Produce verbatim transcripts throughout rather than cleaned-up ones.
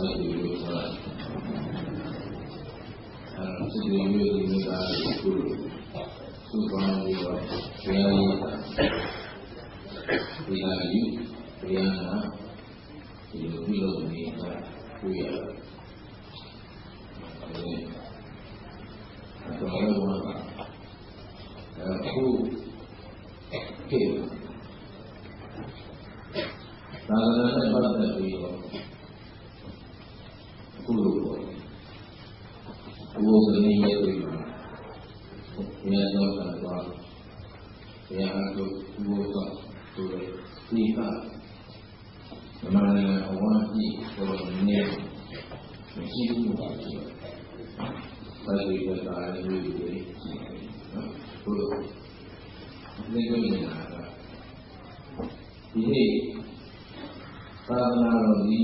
စိုက်ပြီးလို့ဆိုတာအဲစစ်တွေမျိုးဒီမျိုးသားတွေကိုသူ့ကောင်းပြီးတော့ဘုရားကြီးဘုရားကြီးဘုရားနာဒီလိုပြုလုပ်နေတာတွေ့ရတယ်အဲတော့ရောကအခုခေတ်သာသနာနဲ့ပတ်သက်ပြီးတော့အခုလိုပေါ့ဘုရားရှင်ရဲ့တွေ့မှာဘုရားတော်ကတော့ဘုရားတို့ဘုရားဆိုတဲ့ဒီကမမလည်းအဝါကြီးပေါ်နေမရှိဘူးပါရှိတယ်။ဒါတွေကတော့လည်းတွေ့ရတယ်နော်ဘုရားလက်တွေ့နေတာကဒီနေ့သာသနာတော်ကြီး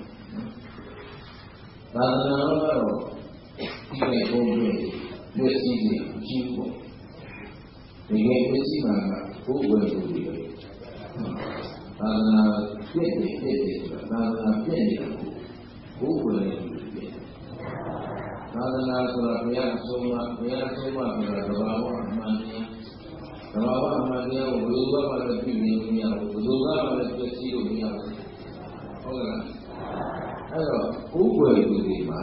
သာသနာတော်ကတော့ဒီမဲ့ဘုံတွေလက်ရှိကြီးရှိဖို့ဒီကနေ့ရှိမှာကဘုဝေသူတွေသာသနာပြည့်နေပြည့်နေဆိုတာသာသနာပြည့်နေတာဘုဝေသူတွေသာသနာဆိုတာဘုရားဆုံးမဘုရားဆုံးမဆိုတာသဘာဝအမှန်တရားသဘာဝအမှန်တရားကိုဘယ်လိုမှလည်းပြည့်နေမရဘူးဘယ်လိုမှလည်းပြည့်စည်လို့မရဘူးဟုတ်လားအဲ့တော့ဘုဝေသူတွေမှာ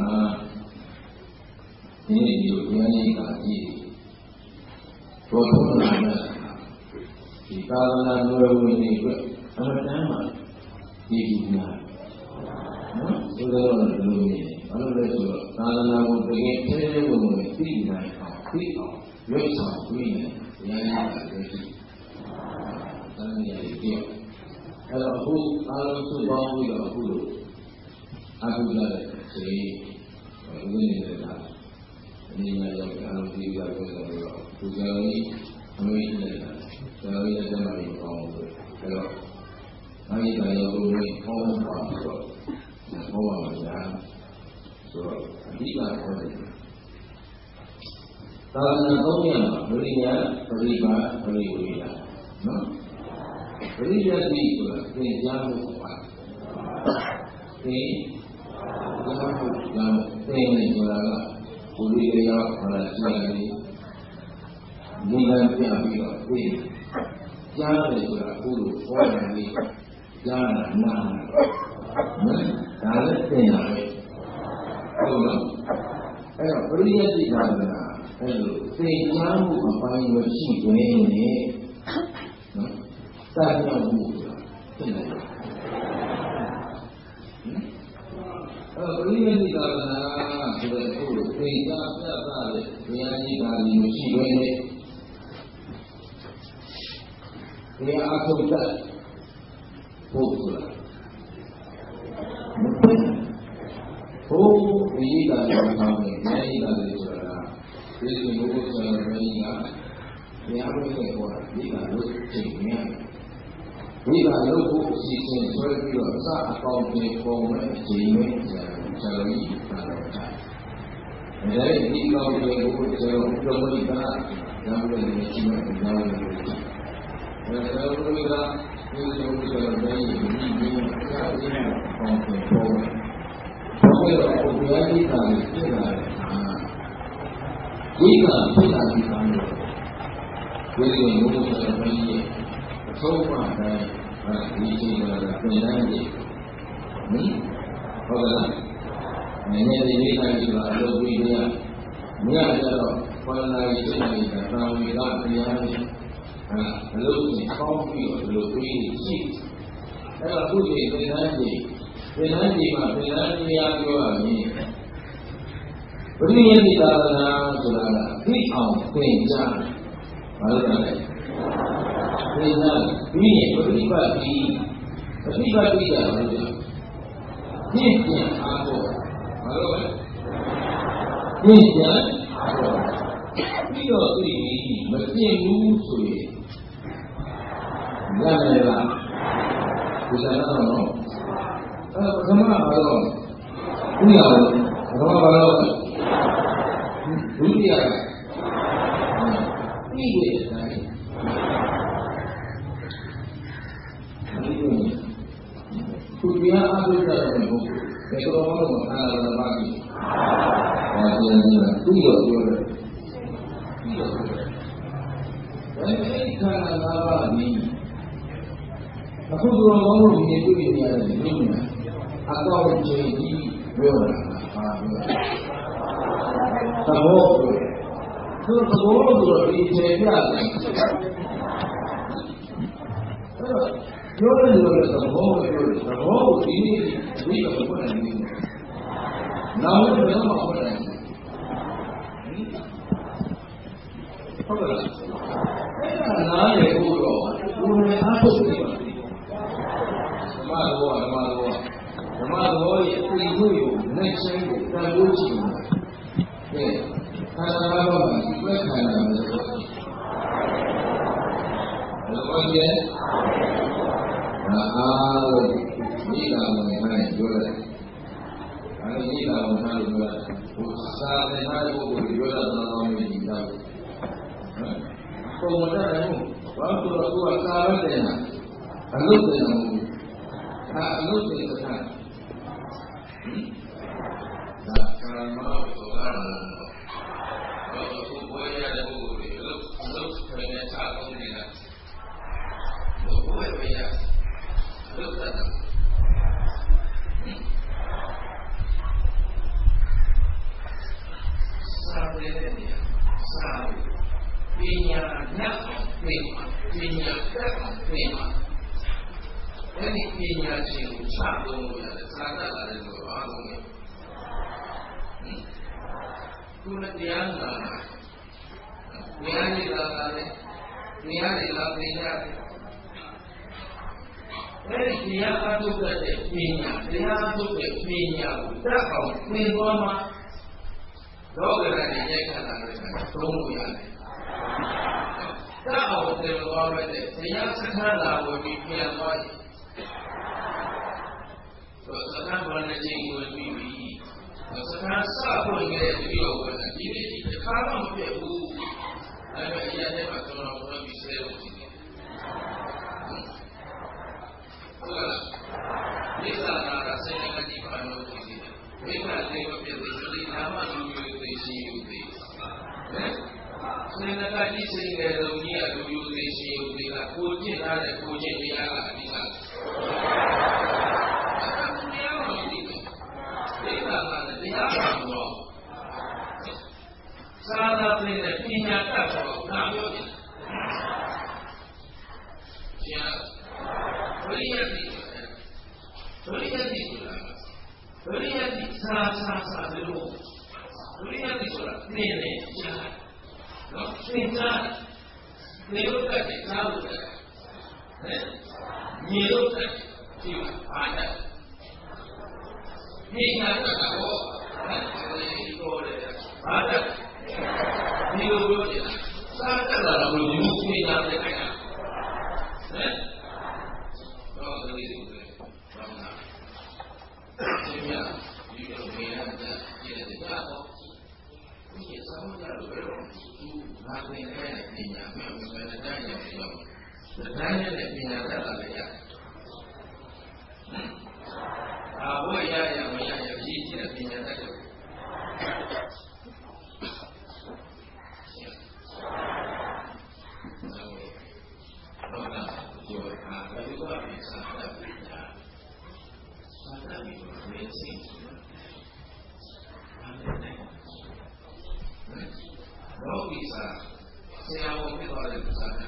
ဒီနေ့ဒီလိုဘုရားကြီးကကြည့်ဘောထုံးလာတဲ့ဒီသာသနာ့တော်ဝင်တွေအတွက်အမှန်တမ်းမှဒီဒီများနော်ဒီလိုလိုမျိုးနေဘာလို့လဲဆိုတော့သာသနာကိုတကယ်ထဲထဲဝင်ဝင်သိနိုင်အောင်သိအောင်ရွေးဆောင်ပြီးနေဘုရားကြီးကလည်းရှိတန်မြတ်ကြီးအဲ့တော့အခုအားလုံးစုပေါင်းပြီးတော့အခုလိုအခုလာတဲ့စေဝိနည်းနေတာဒီမှာရောက်အားလုံးဒီကပြောတော့သူကလည်းအမေးနေတာဆရာကြီးကတည်းကပြောအောင်လို့အဲ့တော့အဲဒီကရောက်လို့ဟောပါတော့ဟောပါမှာဆိုတော့အဓိကဟောတယ်သာသနာသုံးရပ်မှာဝိညာဉ်ပရိပါပရိဝေဒနော်ပရိယတ်တိဆိုတာသင်ကြားမှုပါသင်ကြားမှုကြောင့်သင်နေဆိုတာကကိုယ်လေးရောဟောလာကြည့်ရတယ်ဒီကံပြပြီးတော့သိကြားတယ်ဆိုတာအခုလိုဟောတယ်လေကြားတာနားနော်ဒါလည်းသင်ရမယ်ဟုတ်လားအဲ့တော့ပရိယတ်တိသာသနာအဲ့လိုသင်ကြားမှုအပိုင်းကိုရှိတွင်နေနော်စတဲ့မှုဆိုတာသိတယ်အဲ့ပရိယတ်တိသာသနာဆိုတဲ့အခုလိုသင်ကြားပြသတဲ့ဘုရားကြီးကလည်းမရှိတွင်နေတရားအထုတ်တတ်ဖို့ဆိုတာဘုရားကြီးကလည်းကောင်းတယ်ဘုရားကြီးကလည်းဆိုတာဒီလိုမျိုးဆိုတော့ဘုရားကြီးကတရားဝိသေဟောတာဒီကလို့ချိန်နေတယ်ဒီကလို့ဖို့အစီအစဉ်ဆွဲပြီးတော့အစအကောင်းကြီးပုံမဲ့အချိန်နဲ့ဆရာဆရာကြီးကတော့တာဒါလည်းဒီကောင်းကြီးကိုဆရာတို့ပြောလို့တာဒါမှလည်းဒီချိန်နဲ့ကြောင်းလို့ဒါဆိုတော့ဒီကဒီလိုဆိုတော့ဘယ်လိုဒီဒီဆရာကြီးနဲ့ပေါင်းပြီးပုံမဲ့ဘုရားဘုရားကြီးကလည်းပြလာတယ်ဒီကပြလာပြီးသားလို့ဒီလိုမျိုးဆိုတော့ဘယ်ကြီးအဆုံးအမတိုင်းဒီချိန်ကလည်းပြန်လာတယ်ဟင်ဟုတ်လားနည်းနည်းလေးလေးတိုင်းဆိုတာအလုပ်ပြီးရမရကြတော့ခေါ်လာရေးစိတ်နေတာတာဝေကတရားနဲ့ဟာအလုပ်ကိုပေါင်းပြီးတော့ဒီလိုပြီးရှိအဲ့တော့ခုချိန်ပြန်လာတယ်ပြန်လာဒီမှာပြန်လာတရားပြောရရင်ပရိယတိသာသနာဆိုတာကသိအောင်သင်ကြားဘာလို့လဲသင်ကြားပြီးရင်ပฏิပတ်ပြီးပฏิပတ်ပြီးတာလို့ပြောပြည့်ပြန်အားဖို့ဘာလို့လဲပြည့်ပြန်အားဖို့ပြီးတော့သိပြီးမပြည့်ဘူးဆိုရင်ရတယ်လားဒီစားတော့အဲပထမဘာလို့ဥရအောင်ပထမဘာလို့ဒုတိယပြီးတဲ့အတိုင်းဒီလိုခုပြအားထုတ်ကြတယ်ဘုရားဘယ်တော့မှလုံးမှာခန္ဓာတစ်ပါးကြီးဒါပြန်နေတာသူ့ရောပြောတယ်ပြီးတော့ပြောတယ်ဒါပေမဲ့ခန္ဓာ၅ပါးကြီးအခုတို့ကောင်းလို့ဒီတွေ့နေရတယ်ဒီလိုမျိုးအကောင့်ချင်းကြီးပြောတာဟာပြောသဘောသူသဘောဆိုတော့ဒီကျေပြတယ်အဲ့တော့ပြောရလို့သဘောကိုပြောတယ်သဘောကိုဒီနေ့ဒီလိုပြောတယ်နေနောက်လည်းဘယ်မှာဟုတ်တယ်ဟုတ်ကဲ့အဲ့ဒါနားလေဖို့တော့ဘုရားအားထုတ်နေပါဓမ္မတော်ဓမ္မတော်ဓမ္မတော်ရဲ့အသိဉာဏ်ကိုလက်ဆိုင်ကိုတန်ဖိုးကြည့်တယ်ခန္ဓာ၅ပါးမှာဒီဘက်ခန္ဓာပဲဆိုတော့ဘယ်လိုလဲဒါအားလို့ဒီလာဝင်ခိုင်းပြောတယ်အဲဒီလာဝင်ခိုင်းလို့ပြောတယ်ဘုရားတဲ့ဟာကိုပြောတာတော့မင်းဒီတော့ပုံမတတ်ဘူးဘာလို့တော့သူကကာရတဲ့နာအလုပ်တယ်နော်ဟာအလုပ်တယ်ဆိုတာဒါကာရမဆိုတာတော့ဘုရားရဲ့ဘုရားရဲ့အလုပ်အလုပ်တွေနဲ့ချအောင်နေတာဘုရားရဲ့ Look at them. Sabe dia, sabe. Punya nak terima, punya tak terima. Ini punya cium satu ya, sana ada dua orang. Kuna dia mana? Dia ni lah ni, dia ni lah dia. အဲ့ဒီတရားအထုတ်တဲ့ပညာတရားအထုတ်တဲ့ပညာကိုတတ်အောင်သင်သွားမှာလောကရဏရဲ့ရိုက်ခတ်တာလည်းသုံးလို့ရတယ်တတ်အောင်သင်သွားမဲ့တရားစခန်းလာဝင်ပြီးပြန်သွားရင်ဆိုစခန်းဘာနဲ့ချင်းဝင်ပြီးပြီးစခန်းစဖွင့်ခဲ့ပြီးတော့ဝင်တယ်ဒီနေ့ဒီတစ်ခါမှမပြတ်ဘူးအဲ့ဒါအရာတွေမှာကျွန်တော်တို့ပြီးဆဲလို့ရှိတယ်ဟုတ်လားဒီစာနာရစေကတိပါလို့ရှိတယ်ဝိမာလေးကိုပြည့်စုံဒီနာမလူမျိုးသိရှိယူသည်ဟမ်စေနကတိစိတ်ငယ်လုံးကြီးကလူမျိုးသိရှိယူသည်ကကိုကျင့်ထားတဲ့ကိုကျင့်တရားကအဓိကတရားမလို့ဒီဒီစာနာတဲ့တရားပါတော့သာသာတဲ့ပညာတတ်တော့နာပြောတယ်ကျန်ဘုရားတိဘုရားတိဆိုတာဘုရားတိစာစာစာလို့ဘုရားတိဆိုတာနေနေရှာတော့သင်္ချာနေလို့တက်တယ်စားလို့တက်တယ်ညီလို့တက်ဒီအားတက်ဒီနာတက်တော့အဲဒီတော့လေအားတက်ဒီလိုပြောတယ်စားတက်လာတော့ဘယ်လိုမျိုးသိကြတဲ့ခိုင်တာဟမ်တော့ဒီလိုပဲဘာမှဒီမြတ်ဒီလိုမျိုးနဲ့ဒီတဲ့ကတော့ဒီစောင်းကြလို့ပဲတော့သူငါသင်ခဲ့တဲ့ပညာမှန်မှန်တမ်းရပြီးတော့တိုင်းနဲ့ပညာတတ်လာလည်းရတယ်။အာဘွေရရမရရကြီးကြီးတဲ့ပညာတတ်တယ်။ဟုတ်လားဒီဟာဘယ်လိုပါလဲစာတတ်ပညာစာတတ်ပြီးတော့မင်းစိတ်လောကီစာဆရာဝန်ဖြစ်သွားတဲ့စာတတ်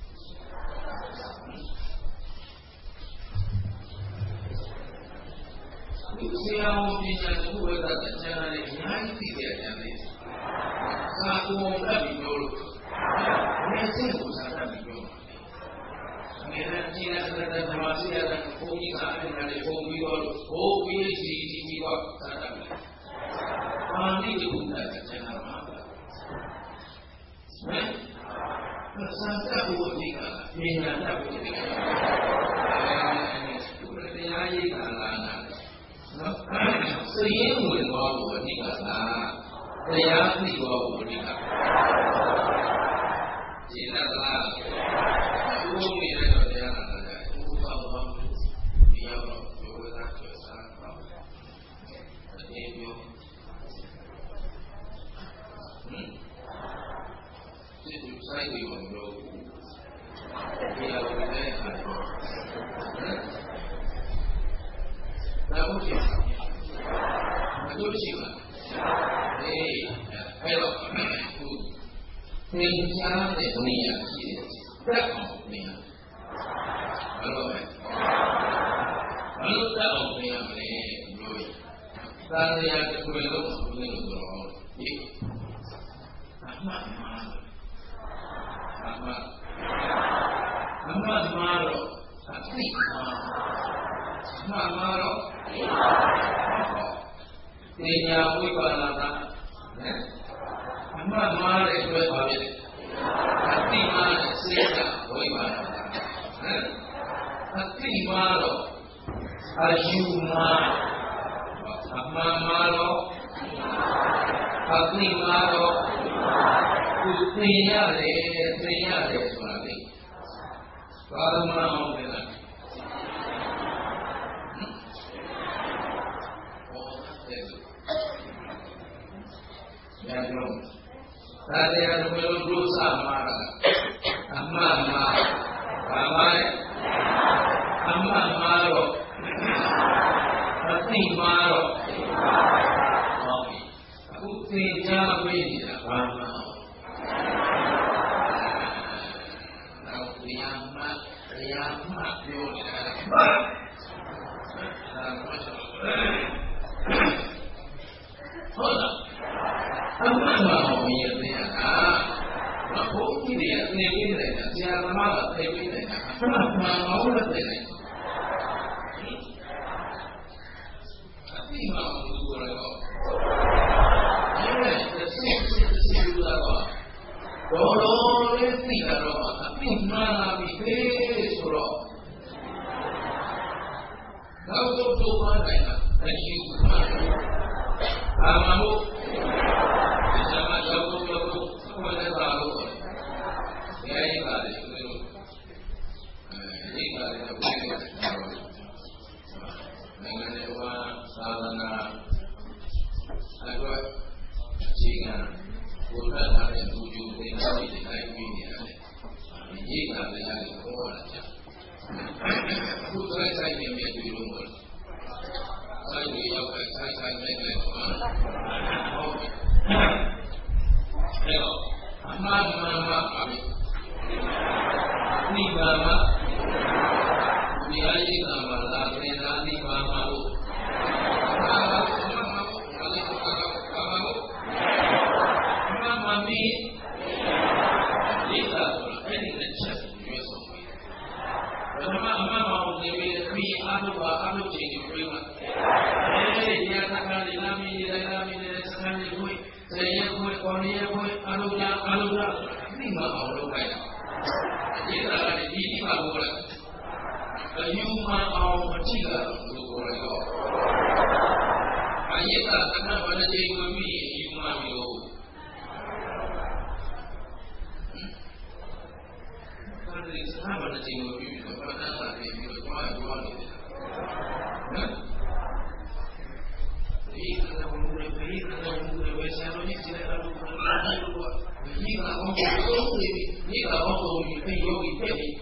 ဒီဆရာဝန်ပညာတစ်ခုပဲတတ်တယ်ကျန်တယ်အများကြီးသိတဲ့အကျန်လေးစာကိုယ်တတ်ပြီးပြောလို့မင်းစိတ်ကိုစာတတ်ပြီးပြောငယ်တဲ့ကြီးတဲ့ဓမ္မစီရတဲ့ဘုန်းကြီးကအဲ့ဒါလေးပုံပြီးတော့ဟိုးပြီးစီစီပြီးတော့စာတတ်တယ်အာနိတိကုတ္တကျန်တာမှာဟမ်စာတတ်ဖို့အဓိကပညာတတ်ဖို့အဓိကအဲဒီတရားရေးကလာတာနော်စည်ရင်ဝင်သွားဖို့အဓိကလားတရားသိသွားဖို့အဓိကရှင်းလားလားဘုရားရဲ့တော့တရားနာတယ်ဘုရားဘာလို့ဒီရောက်တော့ဘုရားကစားတော့ပြောဟမ်ဒီသူဆိုင်ပြီးတော့ပြောဒီအလုပ်နဲ့ဆက်တော့ဒါဟုတ်ပြီမလို့ရှိပါအေးအဲ့တော့သူသင်ကြားတဲ့နေရာရှိတယ်တက်အောင်နေရာဘယ်လိုလဲဘယ်လိုတက်အောင်နေရမလဲလို့သာရယာတစ်ခုလုံးကိုသိလို့ဆိုတော့ဒီအမှန်မှားအမှန်အမှန်မှားတော့အသိမှားအမှန်မှားတော့သိညာဝိပါဒနာနဲ့အမှန်မှားတဲ့အတွက်ပါဖြစ်တယ်အသိမှားတဲ့စိတ်ကဝိပါဒနာနဲ့အသိမှားတော့အယူမှားအမှန်မှားတော့အသိမှားတော့သူသိရတယ်သိရတယ်ဆိုတာလေဘာလို့မအောင်လဲလားညာတော့ဒါတရားတို့မျိုးဒုစမှားတာအမှန်မှားဘာမှလဲအမှန်မှားတော့အသိမှားတော့ဟုတ်ပြီအခုသင်ကြားပေးနေတာဘာမှတော့တရားမှတရားမှပြောနေတာဟုတ်လားအမှန်မှန်အောင်မြင်သိရတာဘုန်းကြီးတွေကသင်ပေးတယ်ဆရာသမားကသင်ပေးတယ်အမှန်မှန်အောင်လုပ်တယ်အသိမှန်လို့ပြောရတော့အဲ့ဒါသိသိသိလို့တော့တော်တော်လေးသိတာတော့အသိမှန်လာပြီလေဆိုတော့နောက်တော့တော့ပါတိုင်းအရှိမှန်အာမမို့ဒီစမရောက်တော့ရောက်တော့ဘယ်နဲ့ပါလို့ရဲရပါတယ်ဆိုလို့အဲဒီကလည်းဘယ်လိုလဲနိုင်ငံတော်သာသနာအတွက်အခြေခံဘုရားထားတဲ့သူကျူသင်္ကေတတွေတိုင်းပြီးနေရတယ်ဒီကြီးကလည်းရတယ်ခေါ်ရတာအခုတိုင်းဆိုင်နေမြဲတွေ့လို့ပေါ့ဆိုင်တွေရောက်တဲ့ဆိုင်ဆိုင်နဲ့လည်းဟုတ်ပြီအဲ့တော့အမှန်မှန်မှပါပြီဒီကမှာဒီအရေးကမှာလာတဲ့သာဒီမှာမှာလို့အာမမမအဲ့ဒီအာမမမမမီဒီကအဲ့ဒီလက်ချက်ရွေးဆုံးပြီဘယ်မှာအမှန်မှန်ကိုနေပြီးပြီးအားလို့ပါအားလို့ချိန်ပြီးပြောမှာအဲဒီရသကားလေးလာမီးလေးလာမီးလေးစကားလေးကိုစေရကိုကောင်းရကိုအလုလာအလုလာဒီမှာအောင်လုပ်လိုက်တာဒီကလည်းဒီဒီမှာလို့လဲအယူမှအောင်အကြည့်လာလို့ပြောရတော့အရေးကသက္ကဝရတိကိုပြီးယူမှမျိုးဒီသက္ကဝရတိကိုပြီးတော့ဘာသာရေးပြီးတော့ဘာပြောနေလဲနော်ဒီကလည်းဘုရားပြည်ကလည်းဘုရားဝေဆရာတို့ကြီးတယ်လို့ပြောတာလို့ဒီကတော့ဘုရားဒီဒီကတော့ဘုရားပြည်ယောဂီဖြစ်နေ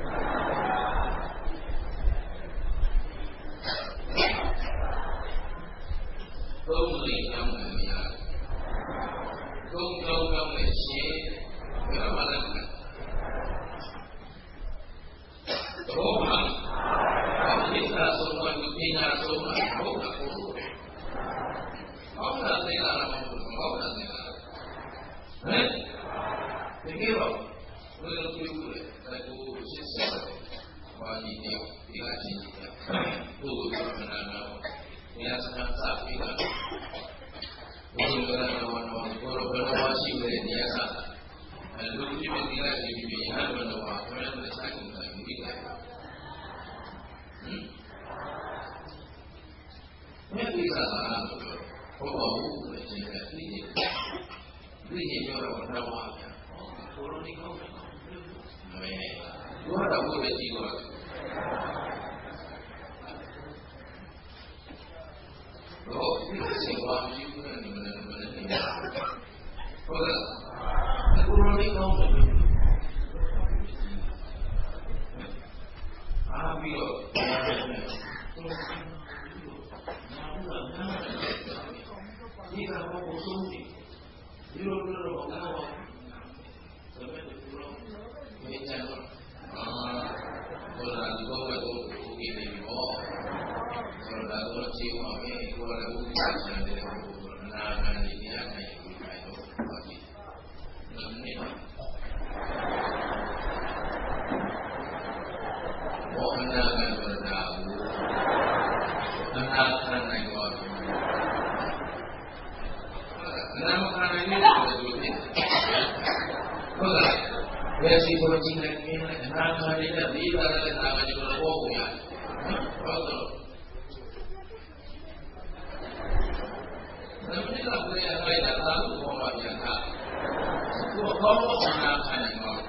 သုံးလေးကြောင်းလည်းမရသုံးကြောင်းကြောင်းလည်းရှင်းဘယ်မှာလဲတော့မှာဒီကဆုံးမဒီနာဆုံးမဟုတ်တာကိုဟုတ်တာသိတာလားမဟုတ်တာသိတာဟဲ့ဒီကတော့ဘယ်လိုပြောလဲဒါကိုရှင်းဆက်ပါဒီเนี่ยဒီကချင်းကြီးတယ်ဘုရားကနာနာဘုရားစကားစာပြီးတာဘုရားကတော့တော့ဘုရားကတော့ရှိတဲ့နေရာကအဲလူကြီးတွေဒီကရှိပြီးရဟန်းတော်ကဘုရားနဲ့ဆိုင်နေတာပြီးတယ်ဟင်မြတ်ဒီကသာဘုရားဘူးလေရှင်ကသိနေသိနေပြောတော့တော့ပါဗျာဘုရားဒီကောင်းတယ်မမဲဘုရားတော်ကိုလည်းကြည့်တော့တော့ဒီစေဝါမရှိဘူးနဲ့မနဲ့မနဲ့ဟုတ်လားအခုလိုလေးကောင်းတယ်အားပြီးတော့ဒီကတော့ဘုဆုံးတယ်ဒီလိုလိုတော့ကောင်းပါဆိုတော့ဒီလိုမြေချမ်းတော့အာဘုရားဒီကောတော့ကိုကြီးနေရောဆိုတော့တော့ချေပါပဲကိုယ်လည်းဥပဒေဆန်တယ်ဟိုနာမည်ကြီးတရားနိုင်ကိုခိုင်းတော့ပါကြည့်နေပါဘောအနာဂတ်ဆိုတာဘူးအနာဂတ်နိုင်တော့အနာဂတ်နိုင်တယ်ဆိုတော့ဟုတ်လားဘယ်စီကိုကြည့်နေလဲအနာဂတ်နေတဲ့ဒီပါရတဲ့နာမည်ကိုဘောကိုရဟုတ်တော့ဘယ်လိုလဲဘယ်လိုလဲသာလို့ပြောပါပြန်တာကိုကောင်းတော့အနာဂတ်နိုင်တော့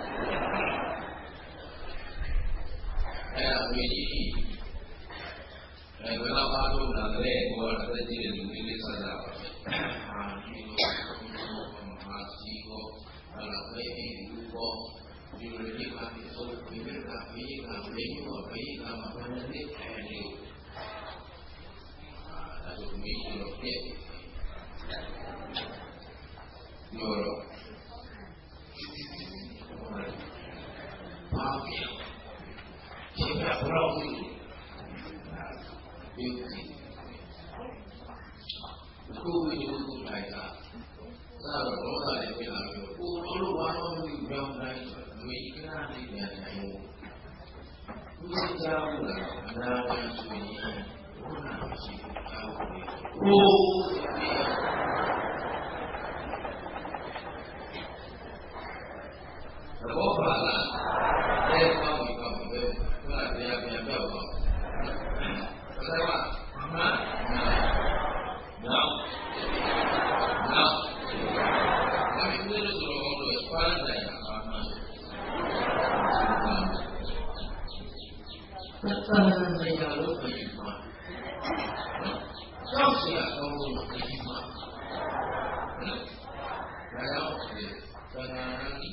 အဲ့ဒါဝိကြီးအဲဘယ်တော့အားထုတ်လာတဲ့ကိုယ်ကတည်းကလူကြီးလေးဆက်တာပါအာဒီလိုမာစီကိုအလားပဲဒီကိုဒီလိုလေးပါပြီးဆိုဒီလိုကဘေးကဘေးကိုဘေးကမှာဘယ်နဲ့အဲဒီအာဒါဆိုမိလို့ပြည့်ရောဘာဖြစ်ဒီကဘရောင်းဒီကိုဝိညုကိုလိုက်တာသာတော့ဘောသာလေးပြန်လာပြီးကိုလိုလိုဘာလို့ဒီပြောင်းတိုင်းဆိုဝိကနာလေးပြန်နိုင်ဘူးဒီကြောင့်လားအနာဂတ်ဆိုရင်ဘုရားရှိခိုးတယ်ဟိုဘောပါလားအဲကောင်းပြီကောင်းပြီပဲဘုရားတရားပြန်ပြောက်တော့ဘယ်မှာမှနော်နော်ဘာလို့လဲဆိုတော့တော့စပါးတယ်အာမန်သက်သာနေရလို့ပြန်မှာကြောက်စရာကောင်းလို့ပြန်မှာဒါကြောင့်ဒီသံဃာကြီး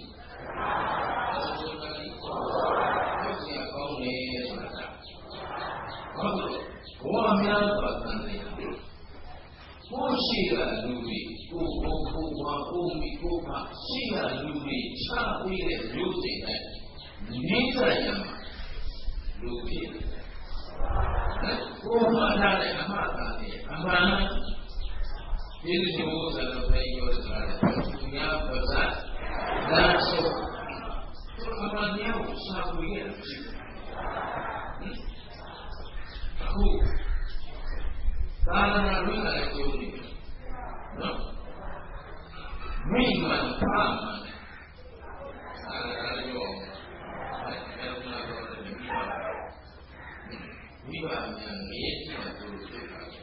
ဘဝများစွာသံတယ်ကိုရှိတဲ့လူတွေကိုကိုကိုဝါကိုမိကိုဖရှိတဲ့လူတွေချပေးတဲ့မျိုးစိတ်နဲ့နေကြရမှာလူဖြစ်တယ်ကိုမှတ်ထားတဲ့အမှားတာတွေအမှန်ဒီလိုမျိုးဆိုတော့ဘယ်ရောဆိုတာလဲသူများပါးစားဒါဆိုအမှန်တရားကိုရှာဖွေရတာဖြစ်တယ်အခုသာသနာ့ဝိဇ္ဇာရဲ့ကျိုးတွေနော်မိမှန်ဖာမှန်သာသနာ့ရောအဲ့ဒါကတော့မိဘမိဘများမြဲကြည့်တဲ့သူတွေဖြစ်ပါတယ်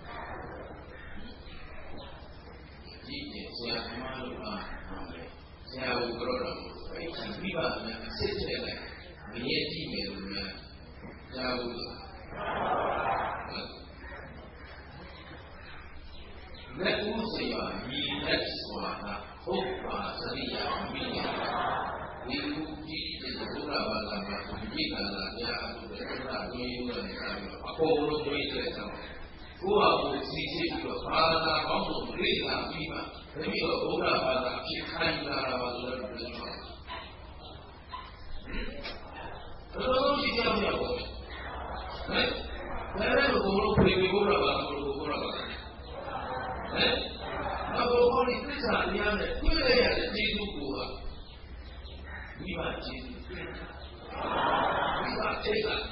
ဒီကျေဆရာသမားတို့ကဆရာကိုကြောက်တော့အဲ့ဒီမိဘများအစစ်ချက်လိုက်မြဲကြည့်မယ်လို့များကြားဘူးလက်ဦးစရာညီလက်စွာနာဟုတ်ပါစရိယာမိညာဒီခုကြည့်တဲ့ဘုရားဘာသာမှာဒီကလာတရားဆိုတဲ့ဘုရားဝိယုနဲ့ဆက်ပြီးအကုန်လုံးတွေးတဲ့ဆောင်ကိုယ့်ဟာကိုယ်စီစစ်ပြီးတော့ဘာသာကောင်းဆုံးလေ့လာပြီးမှဒီလိုဘုရားဘာသာဖြစ်ခိုင်းလာတာပါဆိုတော့ပြောချင်တယ်တော်တော်ရှိကြပါ့ဟဲ့ဘယ်လိုကိုလို့ပြေပြီးဘုရားဘာသာကိုဘုရားဘာသာဟဲ့တော့ဘောဒီသစ္စာတရားနဲ့တွေ့ရတဲ့ကျေးဇူးကိုမိဘကျေးဇူးမိဘကျေးဇူး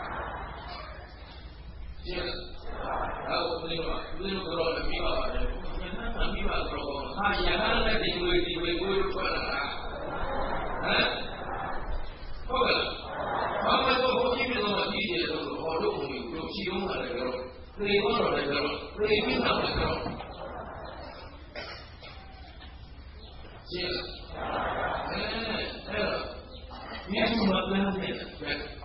ကျေးဇူးတော့ဘယ်လိုဘယ်လိုကြောလဲမိဘပါတယ်ဘယ်နဲ့မိဘကြောတော့ဟာရဟန်းနဲ့ဒီဝေဒီဝေကိုထွက်လာတာဟမ်ဟုတ်ကဲ့ဘာမှတော့ဘုန်းကြီးတို့ကကြီးတယ်လို့ဟောလို့ဘုန်းကြီးတို့ချီအောင်လာတယ်တော့ပြေတော့တယ်တော့ပြေပြီးတော့တယ်တော့ကျေးဇူးအဲအဲ့တော့မြတ်စွာဘုရားရဲ့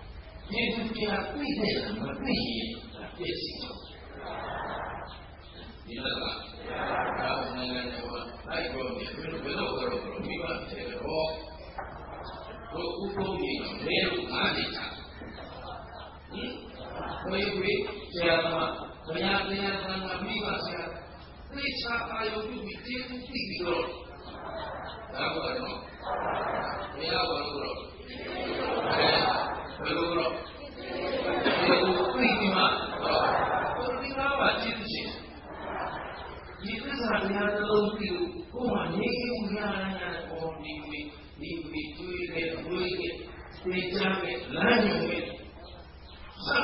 ကျေးဇူးတရားပြည့်တဲ့မပြည့်ရင်ပြည့်စုံဒီလားဒါနိုင်ငံတော်လိုက်ပြောနေဘယ်လိုဘယ်လိုကတော့မိဘတဲ့တော့ဘုဥပုံကြီးမဲလို့အားနေချာဟင်ဘယ်လိုဆရာမဘုရားတရားသံဃာမိဘဆရာသိချာအာယုပြုပြီးတင်းသိပြီးတော့ဒါကတော့ဘုရားဘာလို့တော့ဘယ်လိုတော့ဒီလိုသိပြီးမှတော့ဒီကားပါကြည့်ချင်းဒီသစ္စာတရားတစ်လုံးပြီးကိုယ်မှနေနေညာညာပေါ်ဒီဝီဒီဝီတွေ့တဲ့ဝိရဲ့သိချာတဲ့လမ်းညွှန်ရဲ့ဆက်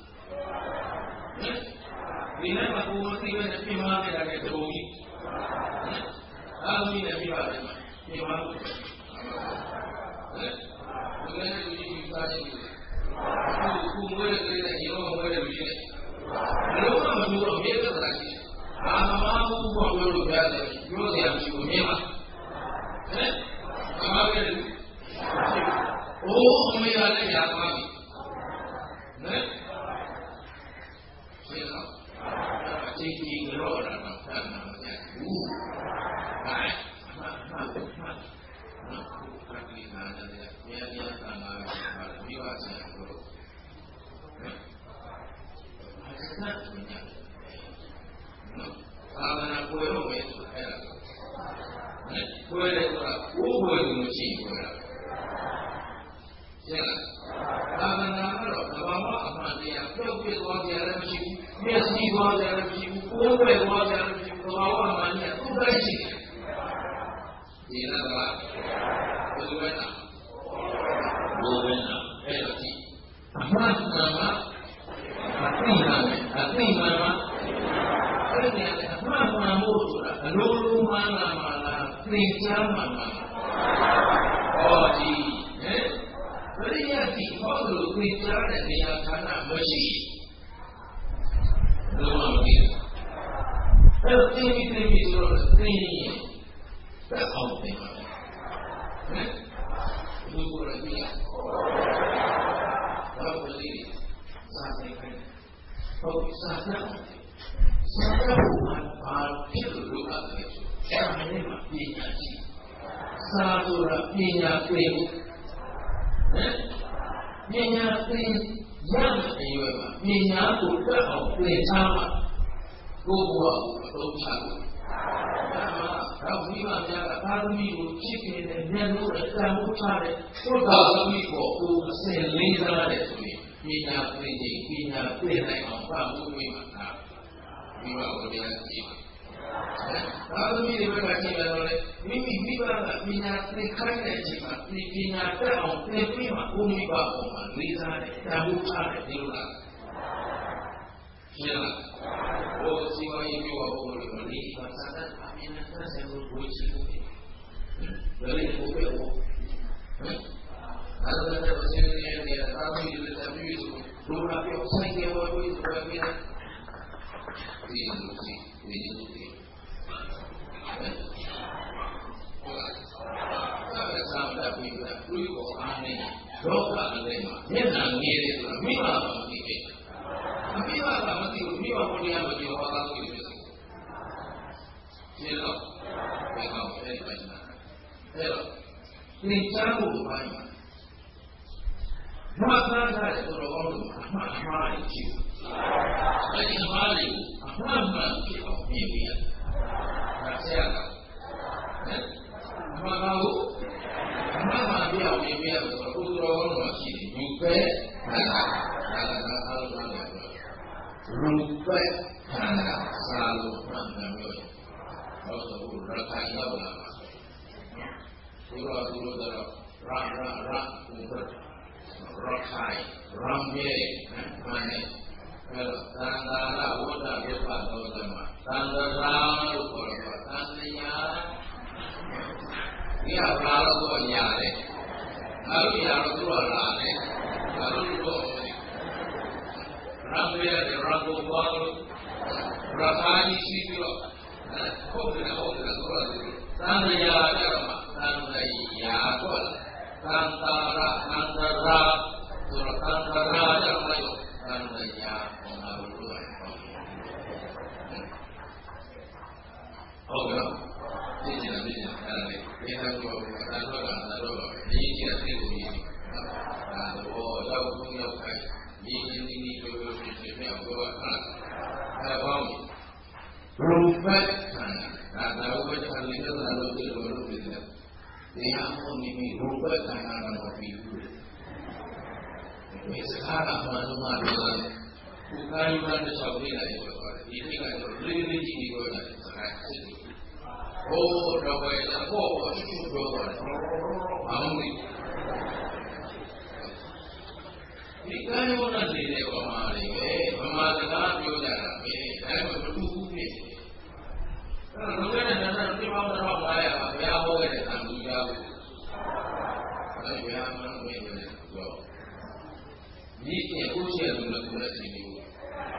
ဒီနေ့မှာကိုယ်မသိဘဲနဲ့ပြင်မာနေတာကတူကြီးအားလုံးနဲ့ပြပါတယ်ပြင်မာလို့ဟဲ့ဒီနေ့လူကြီးပြသားချင်းကိုကိုယ်မွေးတဲ့တဲ့ရောမွေးတဲ့လူကြီးနဲ့ဘယ်လိုမှမလို့တော့မြေသက်တာကြီးအာမမဘူးဘောလို့လို့ပြောတယ်ပြောစရာမရှိဘူးမြင်ပါဟဲ့အမှားပဲအိုးအမေရလည်းညာသွားပြီဟဲ့ရှင်းလားအချင်းကြီးကြောတာတော့ဆန္ဒမကြဘူးဟဲ့ဟာဟာဟာနော်ခက်ကြီးနာတယ်မြန်မြန်ဆန္ဒပါမိဘဆရာတို့ဟဲ့ဆက်နေတယ်နော်သာသနာကိုရောပဲဆိုအဲ့ဒါဟဲ့ကိုယ်လည်းဆိုတာကိုယ်ကိုယ်ကိုမရှိဘူးလားရှင်းလားသာသနာကတော့သဘာဝအမှန်တရားပြုတ်ပြသွားကြလည်းမရှိဘူးမျက်စိသွားကြလည်းမရှိဘူးကိုယ်ပဲသွားကြလည်းမရှိဘူးသဘာဝအမှန်တရားသူ့တိုင်းရှိတယ်ဒီလားကဘယ်လိုလဲနာဘယ်လိုလဲနာအဲ့တော့ဒီအမှန်တမ်းကအသိမှန်အသိမှန်မှာအဲ့ဒီအမှန်မှန်လို့ဆိုတာအလိုလိုမှန်လာမှလားသင်ကြားမှန်လားဟောဒီဟဲ့ပရိယတ်ဒီဟောလို့သင်ကြားတဲ့နေရာဌာနမရှိဘူးဘယ်လိုမှမသိဘူးအဲ့တော့သင်ပြီးသင်ပြီးဆိုတော့သင်ရင်သက်အောင်သင်ပါမယ်ဟဲ့ဒီကိုရည်ရတော့ဘယ်လိုစာသင်ခိုင်းဟုတ်စာသင်စာတော့ဘာဖြစ်လို့လုပ်ရတယ်အဲ့ဒါနဲ့မှပညာရှိစာဆိုတာပညာသင်ဖို့ဟမ်ပညာသင်ရတဲ့အရွယ်မှာပညာကိုတက်အောင်သင်ထားမှကိုယ်ဘဝကိုအသုံးချလို့ဒါမှတော့မိဘများကသာသမီကိုချစ်ခင်တဲ့ဉာဏ်လို့အတန်ဖို့ချတဲ့သုဒ္ဓသမီးကိုကိုယ်အစဉ်လေးစားတဲ့ဆိုရင်ပညာသင်ခြင်းပညာသင်နိုင်အောင်ပါဖို့မိမှာဒါမိဘကိုတရားကြည့်ပါသာသမီတွေဘက်ကကြည့်ရတော့လေမိမိမိဘကပညာသင်ခိုင်းတဲ့အချိန်မှာဒီပညာတက်အောင်သင်ပြီးမှကိုမိဘပေါ်မှာလေးစားတဲ့တန်ဖိုးချတဲ့ဒီလိုလားရှင်းလားဘိုးစီမရင်ပြောဘိုးလို့ဒီပါစတဲ့ပညာဆက်ဆက်လို့ဝေချီဖို့ဘယ်လိုပို့ပဲဟမ်အဲ့ဒါတော့ဆင်းရဲနေတဲ့သာသမီတွေတက်ပြီးဆိုဘုရားပြောဆိုင်ကြဝေးဆိုတော့ပြည့်ဒီလိုစီဒီလိုစီအဲ့ဒါသာမန်ပြည်ကသူ့ကိုအားနေတော့တာလည်းမှာမျက်နှာငယ်တယ်ဆိုတာမိဘကမသိဘူးအမိဘကမသိဘူးမိဘဘုရားမကြည့်ဟောတာကိုသိတယ်ဒီတော့ဘယ်ကောင်အဲ့ဒီပိုင်းမှာအဲ့တော့သင်ကြားဖို့ပိုင်းမှာဘာသာထားတဲ့တော်တော်လို့အမှားအမှားကြီးရှိတယ်အဲ့ဒီအမှားလေးအမှားမှန်ဖြစ်အောင်ပြင်ပြရတယ်ဒါဆရာကဟမ်အမှားပါဘူးအမှားမှန်ပြအောင်ပြင်ပြရဆိုတော့ဘုရားတော်တော်ရှိတယ်ယူပဲခန္ဓာဒါကသာအားလုံးလည်းပြောရူပဲခန္ဓာစာလို့မှန်တယ်ပြောတယ်ဟောဆိုရခိုင်ရောက်လာမှာဘုရားသူတို့တော့ရရရဘုရားရခိုင်ရမ်းမြေမှန်တယ်အဲ့တော့သံဃာရဝတ္တပြပသောသမသံဃာလို့ခေါ်တော့သံဃာဒီအပါတော့ရတယ်ငါတို့ရတော့သူတို့လာတယ်ငါတို့တော့ရမ်းမြေရမ်းကိုပွားလို့ရခိုင်ရှိပြီးတော့ဟုတ်တယ်ဟုတ်တယ်ဆိုတော့သံဃာကြတော့မှသံဃာရာတော့သံဃာရသံဃာဆိုတော့သံဃာရကြတော့မှသံဃာရာဟောမှာလို့ပြောရတယ်ဟုတ်ကဲ့သိချင်တာသိချင်တာအဲ့ဒါလေးဒီဟာကိုအတန်တော့ကအတန်တော့ပဲအရေးကြီးတာသိဖို့ရည်ဒါတော့ရောက်ဆုံးရောက်ခိုင်းဒီဒီဒီဒီလိုလိုဖြစ်ဖြစ်မြောက်တော့ဟာအဲ့ဒါပေါ့ရူပတ်ဒါဒါရူပတ်ခံနေတဲ့ဒါလို့ဒီလိုလိုဖြစ်တယ်ဒီဟာကိုမိမိရူပတ်ခံရတော့ပြီးဘူးဒီစကားကမှန်မှန်ပြောတယ်ကိုယ်ကာယမှန်တဲ့ချက်လေးလိုက်ပြောတယ်ဒီနေ့ကတော့လေးလေးကြီးပြောတာစကားစစ်တယ်ဟိုတော့ပဲတော့ပေါ့ချူပြောတယ်အောင်ပြီဒီကာယဝဏနေတဲ့ဗမာတွေပဲဗမာစကားပြောကြတာပဲဒါမှမဟုတ်ဘူးဖြစ်တယ်အဲ့တော့လည်းလည်းတော့ဒီမှာတော့ငါရပါဘုရားဟောခဲ့တဲ့သံဃာကြီးအဲ့ဘုရားမှန်ပဲပြောဒီကျင့်ဥစ္စာတွေလည်းကိုယ်နဲ့သိနေဘူး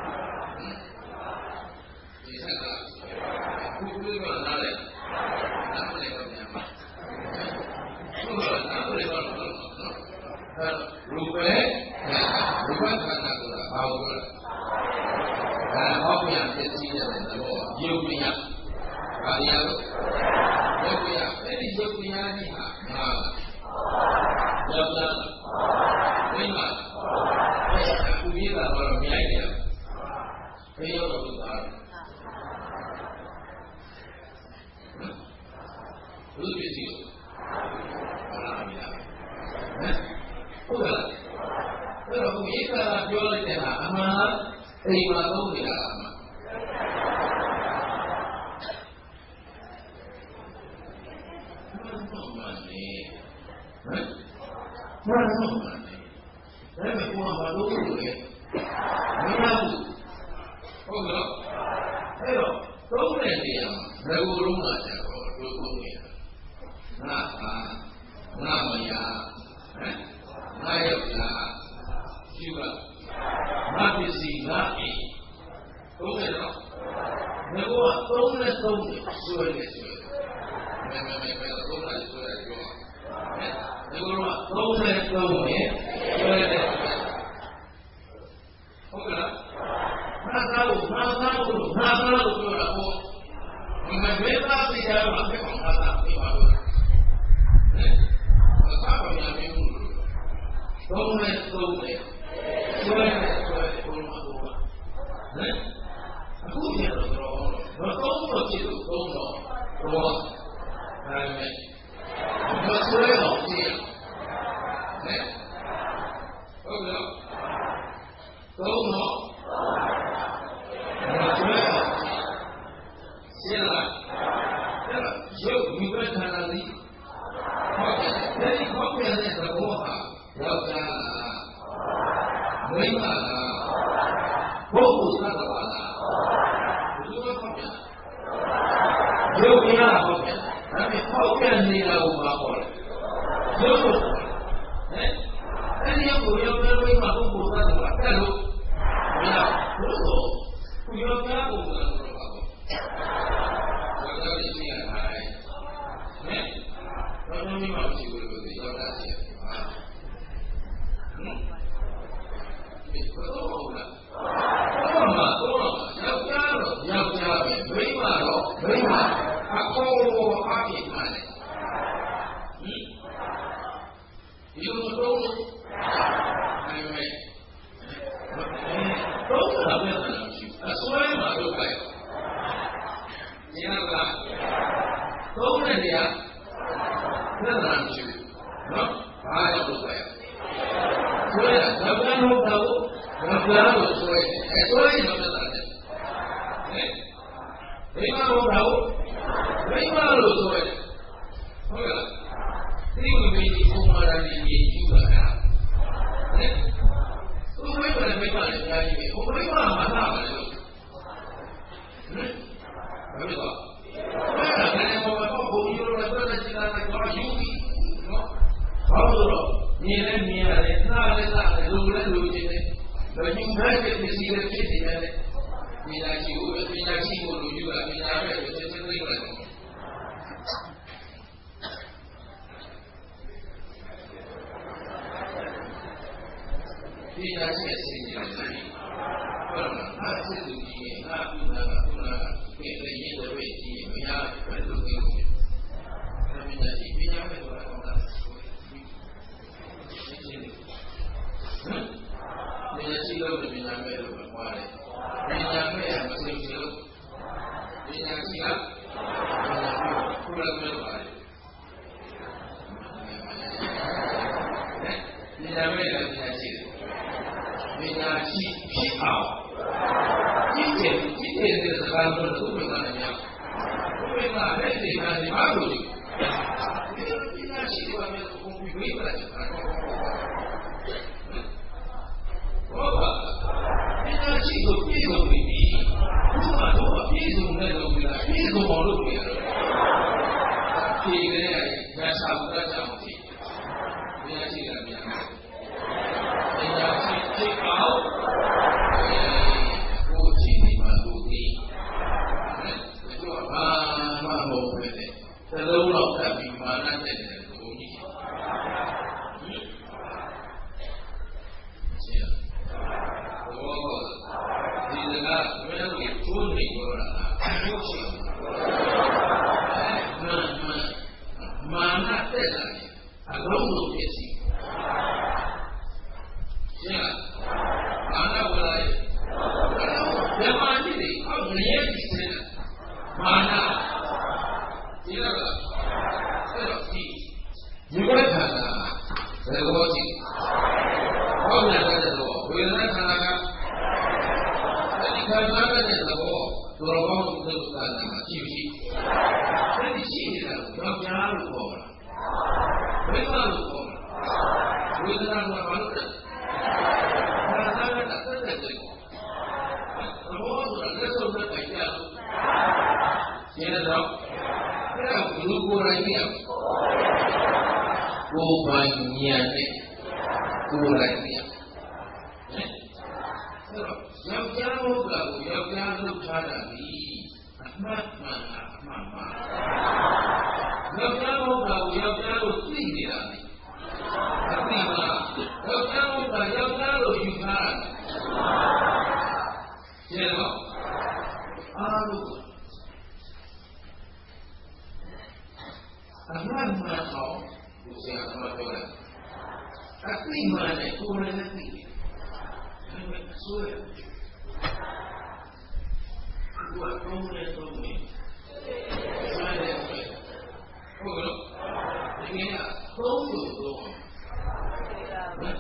ဒီဆက်ကခုခုကနားလဲနားလဲတော့ပြန်ပါဟုတ်ကဲ့နားလဲတော့အဲရူပေရူပခန္ဓာဆိုတာဘာလို့လဲဒါဟောပြန်ပြည့်စည်တဲ့သဘောယုတ်ပြရဘာရလို့ယုတ်ပြအဲ့ဒီယုတ်ပြကြီးဟာငါယောက်ျားမိန်းမအခုပြေးတာတော့မြိုက်တယ်ဖေးရောက်တော့သာဘုရားပြည့်စည်ဘာလာမလားဟုတ်လားအဲ့တော့ဒီကလာပြောလိုက်တဲ့ဟာအမှန်လားအိမ်မှာသုံးနေတာအမှန်မှန်ပါလေဟမ်မှန်ပါလေဒါပေမဲ့ကိုယ်ကဘာလို့လဲမရဘူးဟုတ်ကဲ့အဲ့တော့သုံးတဲ့နေရာမှာဘယ်လိုလုံးလာကြတော့တို့သုံးနေတာငါဟာငါမရဟမ်ငါယောက်ျားရှိကငါပစ္စည်းငါအိမ်သုံးတယ်တော့ငါကသုံးနဲ့သုံးတယ်ဆွဲတယ်ဆွဲတယ်မဲမဲမဲသုံးလိုက်ဆွဲတယ်ပြောဟဲ့ဒီလိုကသုံးနဲ့သုံးတယ်ဆွဲတယ်ဟုတ်ကဲ့ငါသားကိုငါသားကိုငါသားကိုပြောတာပေါ့ဒီမှာဘယ်သားသိကြတော့ဘယ်ကောင်သားသားသိပါလို့ဟဲ့ဘာသာပြန်ပြီးဘူးသုံးနဲ့သုံးတယ်ဆွဲတယ်ဆွဲတယ်ဘုံမှာဘုံမှာဟဲ့အခုပြန်တော့တော့သုံးတော့ကြည့်လို့သုံးတော့တော့ဒါပေမဲ့မဆွဲတော့ကြည့်ဟဲ့ဟုတ်လားသုံးတော့မဆွဲတော့ရှင်းလားအဲ့တော့ရုပ်ဒီဘက်ခန္ဓာကြီးဟုတ်ကဲ့ဒီခေါက်ပြန်တဲ့သဘောဟာယောက်ျားလားမိန်းမလားဘုဟုသတ္တဝါလားဘယ်လိုခေါက်ပြန်ရုပ်ပြန်ခေါက်ပြန်ဒါပေမဲ့ခေါက်ပြန်နေတာကိုမဟုတ်ဘူးရုပ်ကိုဟဲ့အဲ့ဒီရုပ်ကိုယောက်ျားမိန်းမဘုဟုသတ္တဝါတက်လို့မရဘူးလို့ကိုယောက်ျားပုံစံလို့ပါပေါ့ယောက်ျားလေးရှိရတာဟဲ့တော့မိမရှိဘူးလို့ပြောတာရှိတယ်ဟာဟမ်ဒီကတော့ဟုတ်လားတော့မှတော့ယောက်ျားတော့ယောက်ျားပဲမိန်းမတော့မိန်းမအကောအားဖြင့်မှလည်းဟင်ဒီလိုတော့အဲ့မဲ့တော့တာပဲမရှိအစွဲမှာတော့ကြိုက်ညင်လားသုံးတဲ့နေရာသက်သာမရှိဘူးနော်ဘာရောက်လို့လဲဆိုရဇဗန်ဟုတ်တာကိုဘာပြောလို့ဆိုရဲအဲဆိုရင်တော့သက်သာတယ်ဟဲ့ဘိမဟုတ်တာကိုဘိမလို့ဆိုရဲဟုတ်လားဒီဝိမေဒီပုံမှန်တိုင်းကြီးကျူတာဟဲ့သူဘိမလည်းဘိမလည်းကြားကြည့်ပဲဟိုဘိမမှာသာပါလေဟဲ့ဘယ်လိုလဲအဲ့ဒါလည်းဘောတော့ဘုံကြီးတို့လည်းပြတ်ကြည့်တာလည်းတော့ယူပြီးနော်ဘာလို့တော့မြင်လည်းမြင်ရတယ်နားလည်းနားတယ်လူလည်းလူချင်းတယ်ဒါယူတဲ့ပစ္စည်းလည်းဖြစ်နေတယ်ဒီလားရှိဘူးဒီလားရှိဖို့လူယူတာဒီလားပဲစစ်စစ်သိတယ်ဒီလားရှိတဲ့စိတ်ကြီးတယ်ဟုတ်လားအဲ့ဒါစိတ်ကြီးငါကုနာကကုနာကပြည့်တဲ့ရင်းတွေကြီးမရရှိလားဘုရားပြောပါတယ်ပညာမဲ့လည်းပညာရှိတယ်ပညာရှိဖြစ်အောင်ကြည့်တယ်ကြည့်တယ်တဲ့စကားပြောလို့ဘုရားလည်းများဘုရားလည်းသိတာဒီမှာလို့ဒီပညာရှိတယ်ဘာလို့ဘုံပြီးဝေးပါလဲဟုတ်ပါပညာရှိကိုပြည့်စုံပြီဘုရားတော့ပြည့်စုံတဲ့လို့ပြတာပြည့်စုံအောင်လုပ်ပြရတယ်ဖြေကြတဲ့ညစာဘုရားကြောင့်ဖြေပညာရှိတာများပညာရှိဖြစ်အောင်ကိုယ်ချင်းဒီမှာလူကြီးအဲဒါကဘာမှမဟုတ်ပဲတဲ့သလုံးတော့ကပ်ပြီးမာနတဲ့တဲ့ဘုံကြီးရှင်းဘောဒီကဘယ်လိုကျိုးနေကြတာလဲရှင်းမာနတဲ့လာအလုံးစုံဖြစ်စီရှင်းမာနဝလာဘယ်မှာရှိတယ်အောက်နေရည်စင်မာနဒီလိုလားအဲ့တော့ဒီဒီကခန္ဓာဘယ်လိုရှိဟောမြတ်တဲ့တော့ဝေဒနာခန္ဓာကဒီခန္ဓာတဲ့တော့သူတော်ကောင်းတဲ့ခန္ဓာမှာရှိရှိအဲ့ဒီရှိနေတာတော့ကြားလို့ခေါ်တာဘယ်မှာလို့ခေါ်ဝေဒနာကဘာလို့လဲခန္ဓာကတက်တဲ့တဲ့ဘောဆိုတာလက်ဆုံးနဲ့ကြိုက်ကြလို့ရှင်းတော့အဲ့ဒါဘလူကိုယ်တိုင်ပြကိုယ်ပိုင်ဉာဏ်နဲ့ကိုယ်တိုင်ပြအဲ့တော့ယောက်ျားဟုတ်ကကိုယောက်ျားလုပ်ထားတာဒီအမှတ်မှန်အမှန်မှန်ယောက်ျားဟုတ်ကကိုယောက်ျားလို့သိနေတာလေအသိပါယောက်ျားဟုတ်ကယောက်ျားလို့ယူထားတာရှင်းတော့အားလုံးအမှန်မှန်အောင်ကိုဆရာကပြောတယ်အသိမှန်တဲ့ကိုယ်နဲ့သိတယ်ဒါပေမဲ့ဆိုရဘုရားကောင်းတဲ့ဆုံးနေစားတယ်ဟုတ်ကဲ့ဒီကသုံးလို့တော့အဲ့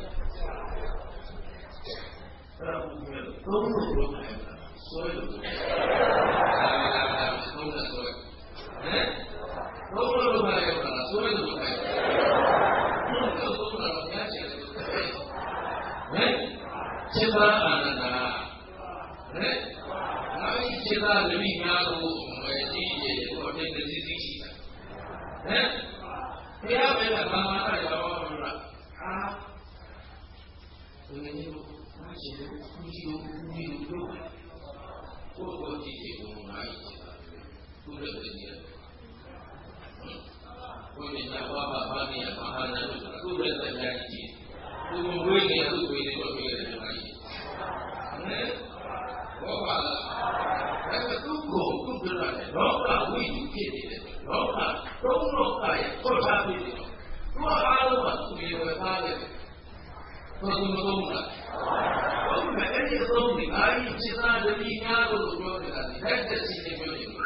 တော့သုံးလို့တော့ဆိုရလို့သုံးလို့ဆိုရဟမ်သုံးလို့ဘာလဲဆိုရလို့ဘာလဲသုံးလို့တော့ညာချင်တယ်ဟမ်စေတအာနန္ဒာဟမ်ငါ့စေတလူကြီးများလို့မကြီးကြီးတော့တဲ့သိသိရှိတာဟမ်ဘုရားပဲဘာမှမရောဘူးလားအာဒီနေ့ကမရှိဘူးမရှိဘူးမရှိဘူးကိုယ်ကိုကြည့်ကြည့်လို့ငါ့စေတသူ့ရဲ့သိနေကိုယ်နဲ့ဘာဘာဘာနေရဘာဟာနေလို့သူ့ရဲ့တရားကြီးသူ့ကိုဝေးနေသူ့ဝေးနေတော့ပြရတယ်ဘာကြီးဟဲ့ဘောပါလားအဲ့ဒါသူ့ကိုသူ့ပြောတယ်လောကဝိတုဖြစ်နေတယ်လောကသုံးလောကရဲ့ထောက်ထားပြီးတယ်သူကအားလုံးကသူ့ရဲ့ဝေသားတယ်ဘယ်လိုလုပ်မလဲဟုတ်မယ်အဲ့ဒီသုံးဒီအားကြီးစိတ်သားတတိများလို့ပြောနေတာဒီလက်သက်စီနေပြောနေတယ်ဟဲ့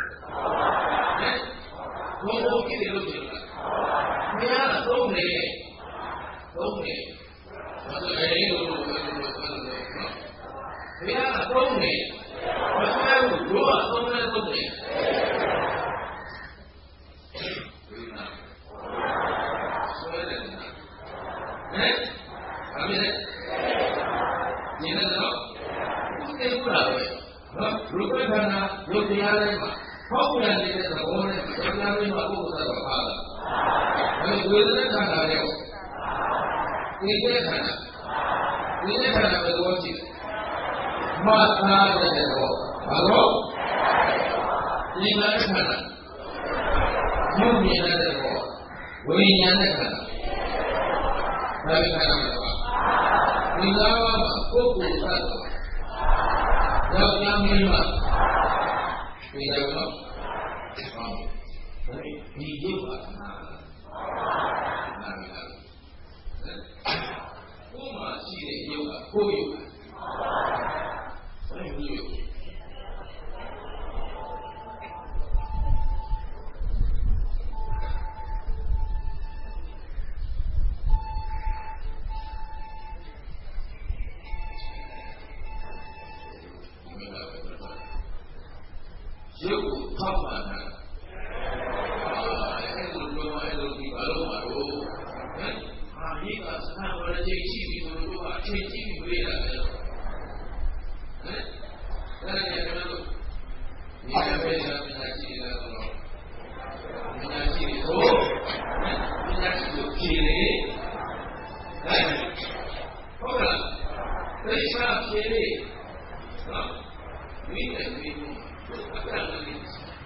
ဘုံဘုံကြီးတွေလို့ပြောတာဘုရားကသုံးတယ်သုံးတယ်ဘာလို့လဲလို့ပြောလို့ပြောလို့နော်ဘုရားကသုံးတယ်မဆွဲဘူးတို့ကသုံးတယ်သုံးတယ်ဆွဲတယ်နော်ဟဲ့ဘာဖြစ်လဲညီနေတော့သူသိဘူးလားပဲနော်ဘုရားခန္ဓာဘုရားတိုင်းမှာဟောပြန်နေတဲ့သဘောနဲ့ဘုရားမင်းကပုဂ္ဂိုလ်တော်ပါလားအဲဝေဒနာခန္ဓာရောဒီတဲ့ခန္ဓာဒီတဲ့ခန္ဓာဘယ်လိုရှိလဲမသာတဲ့တော့ဘာလို့ဒီမှာခန္ဓာမြုပ်မြင်တဲ့တော့ဝိညာဉ်တဲ့ခန္ဓာဒါပဲခန္ဓာပါဒီလာပါပုဂ္ဂိုလ်သတ္တဝါယောက်ျားမင်းမဒီလိုတော့ဒီရုပ်ပါနာနာမည်လားကိုယ်မှာရှိတဲ့ရုပ်ကကိုယ်ရုပ်ဘယ်လိုရုပ်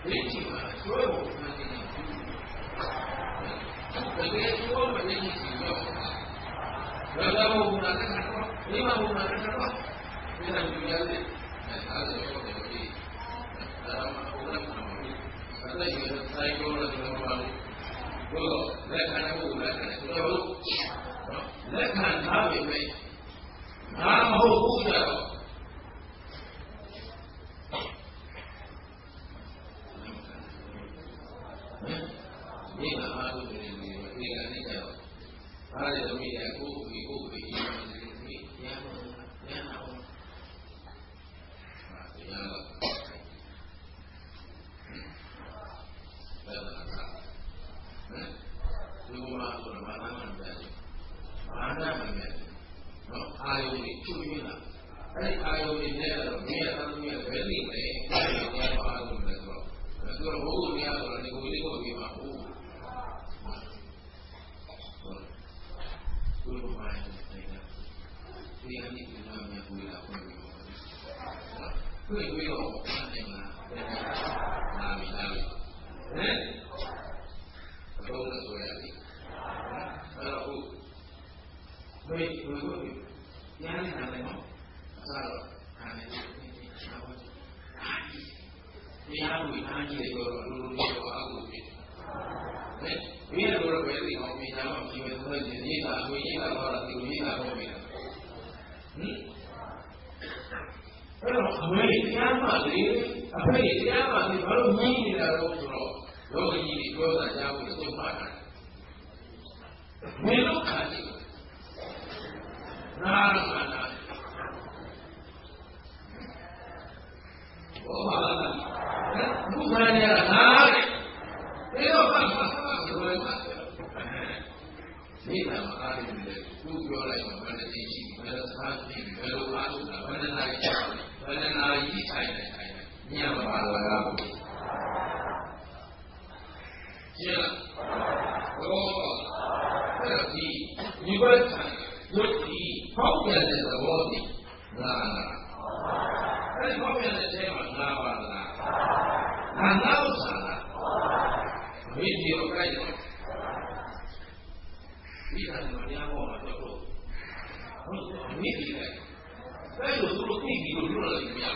Jadi mana? Semua nanti ni. Jadi semua menjadi siapa? Kalau menggunakan apa? Lima menggunakan apa? Kita juga ada. Ada yang seperti dalam program kami. Ada yang saya kalau dalam program. Kalau lekan aku lekan, kalau lekan kami ni, nama hukum dah. Ini nama tu ni ni ni ni dah. Ada demi aku, ibu, ibu ni yang yang apa? Yang rumah tu mana mana mana mana, no ayo ni curi na, ada ayo ni dia ada dia ada dia beri ni, dia apa tu ni tu, tu orang dia orang ni boleh kau dia mahu, tu rumah ni, dia ni rumah ni boleh apa ni, tu itu orang mana mana, nami nami, eh? Betul betul ya. Kalau baik betul. Yang ini namanya asal kami ini apa? Haji. Dia haji haji itu dulu itu aku itu. Eh, dia dulu beri kami nama kami itu jadi tak kami tak orang itu ini tak kami. Hmm. Kalau kami siapa ni? Apa ni siapa ni? Baru ni dah tahu. Lalu ini dua saja boleh jumpa. Meluk kali, nara mana? Oh mana? Bukan dia nara. Dia apa apa boleh macam. Ini nama kali ini. Tujuh orang yang pada sini, pada sahaja, pada waktu, pada hari, pada hari ini saya saya. Ini apa masalah? Ya, oh, tapi ibarat jadi kau yang ada wajib, nana. Kalau kau yang ada cuma nana, nana usahlah. Ini orang itu, kita sebenarnya orang itu, ini kita. Kalau suruh tinggi dulu lagi dia,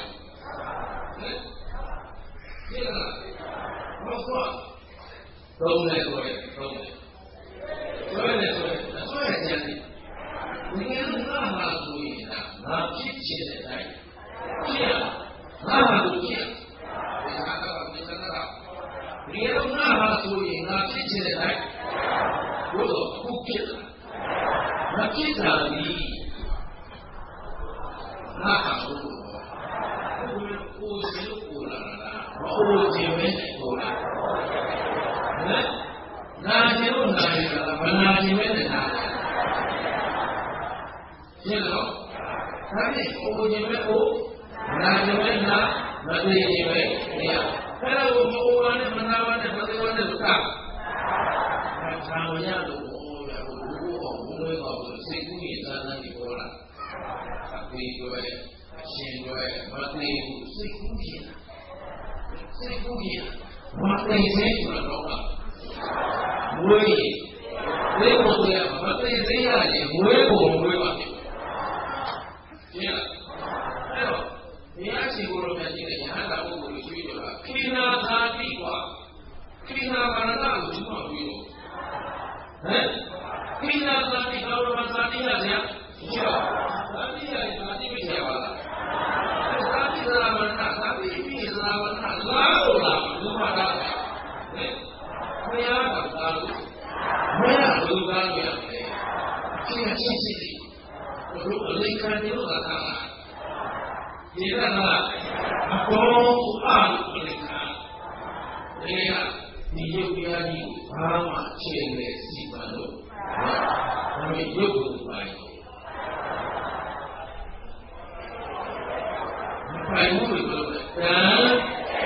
kita, apa? Tahu ni, tahu ni, tahu ni. Tahu ni, tahu ni. Tahu ni jadi. Ini adalah hal ini. Nak cicit saya. Dia, nak dia. Dia kata apa? Dia kata apa? Dia adalah hal ini. Nak cicit saya. Bodoh, bukit. Nak cicit ni. Nak aku. Aku siapa orang? Aku jenis orang. Nah, jenuh nak kita, benar jenuh nak. Jenuh, tapi oh jenuh oh, nah jenuh nak, nanti jenuh dia. Kalau orang ni menawan dan menawan dan bukan, macamnya tu oh, ya oh, oh, mulai kau sekundi sana di bola, tapi gue, sendiri, mati sekundi, sekundi, mati sekundi orang. Mui, mui boleh apa? Mati saya ni, mui boleh mui apa? Ya, kalau dia si guru macam ni, ada aku guru sini juga. Kena hati kuat, kena mana tahu cuma guru. Eh? Kena hati kalau masa dia dia, ya, hati dia hati macam apa? Hati selamat nak, hati ini selamat nak, lalu lah, cuma dah. Eh? Saya tak tahu. Saya belum tahu yang ini. Saya cincin. Perlu belikan itu datang. Dia adalah apa Tuhan belikan. Dia hidup dia ni sama cile si baru. Kami hidup baik. Baik betul. Dan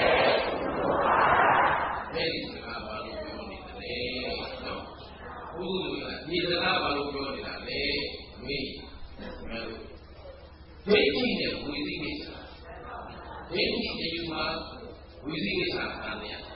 Di dalam baru kau tidak leh, ni, baru. Jadi ni, bukan ini. Jadi ni cuma, bukan ini sahaja.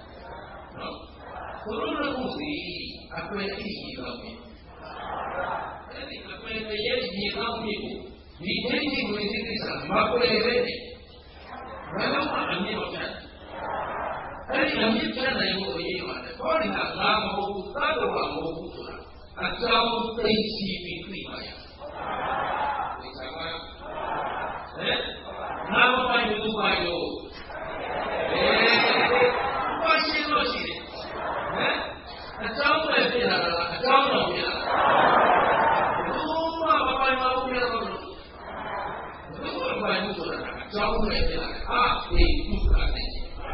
Turun Musi, apa yang ini kami? Jadi apa yang ini kami? Di sini Musi itu sama apa yang ini? Kalau kami macam, jadi kami jangan yang ini mana? Kalau kita lama mau, kalau lama mau tu, asal tensi pikir maya. Sama, eh? Nama payu tu payu, eh? Pasien macam ni. Jauh lebih lah, jauh lebih lah. Semua apa yang mahu dia lakukan, semua apa yang mahu dia lakukan, jauh lebih lah. Ah, itu kan ni.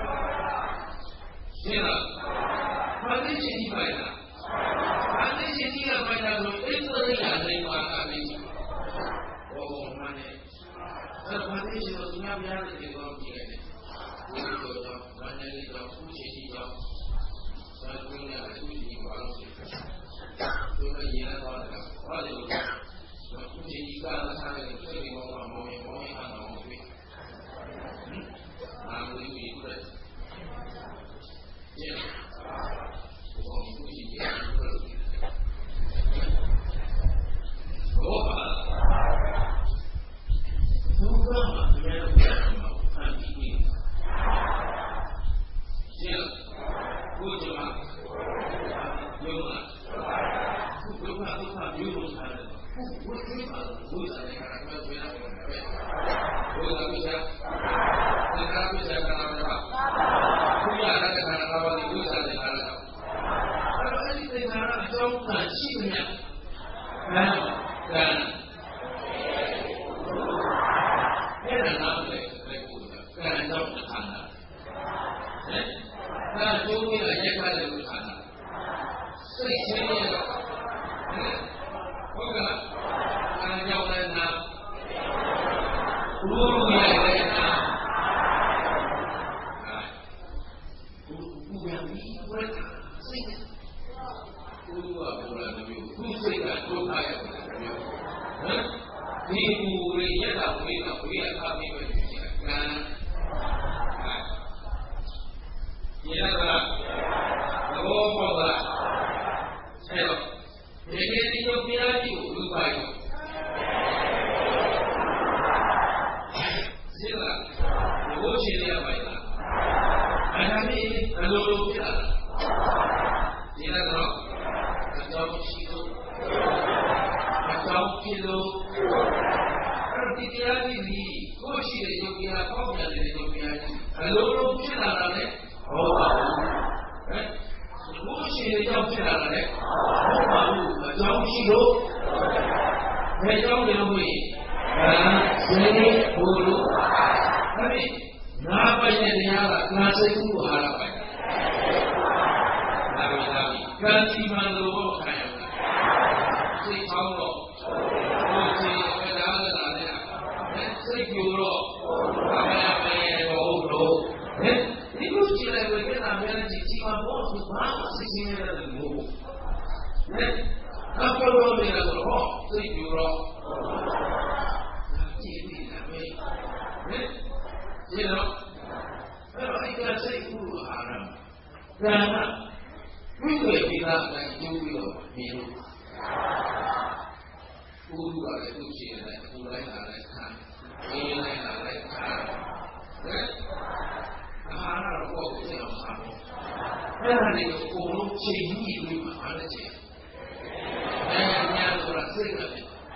Siapa? Mana sini bayar? Mana sini yang bayar tu? Itu yang ada yang mana ni? Oh, mana? Mana sini semua bayar di dalam dia ni. Itu tu, mana ni tu, sini tu. Satunya ada di bawah sini. Juga ia ada pada waktu jika ada sana itu di bawah mau mau yang mau beli. Namun itu itu dah. Ya. Oh itu dia. Oh. Juga dia mau nanti ini. Ya. Bukan, bukan, bukan, bukan, bukan. Bukan, bukan. Bukan bisa. Sekarang bisa karena apa? Punya ada karena apa? Bisa karena apa? Kalau ini karena jauh kecilnya, kan, kan. Ada nama lekuk, karena jauh kesana. Nah, jauhnya aja kalau di sana. Sehingga, bukan, karena jauh dari nak, ulunya dari nak. Ulu yang ini mereka, sehingga ulu apa bulan itu, ulu sehingga ulu kaya bulan itu. Ibu ulunya tak boleh, tak boleh kami berbicara. Ya lah, kalau apa? Saya, jadi itu biar itu lupa itu. Sila, itu cerita apa itu? Ada ni, kalau lupa, sila tu, kacau kilo, kacau kilo. Berarti dia ni, kau cerita itu biar kau biar itu biar. Kalau lupa lah ni. Oh, eh, semua sih jauh cerah le. Oh, baru jauh kilo, jauh lebih. Ah, sini bulu. Tapi, apa yang dia lah, nasi itu apa? Tapi tapi, ganti malu kaya. Si kau, oh si apa dah dah dah. Eh, si kuro, apa apa yang kau kuro, eh. Itu cila mereka namanya cici mampu sebab sini ada dulu. Eh, apa orang mereka berdoa, sejurah. Cici namanya, eh, cila. Kalau kita seibu haram, karena itu kita akan jumpa minum. Ulu ada tu cila, mulai ada kan, mulai ada kan, eh. Karena kau tidak mahu, karena itu kau ciri itu mana ciri? Yang orang segala,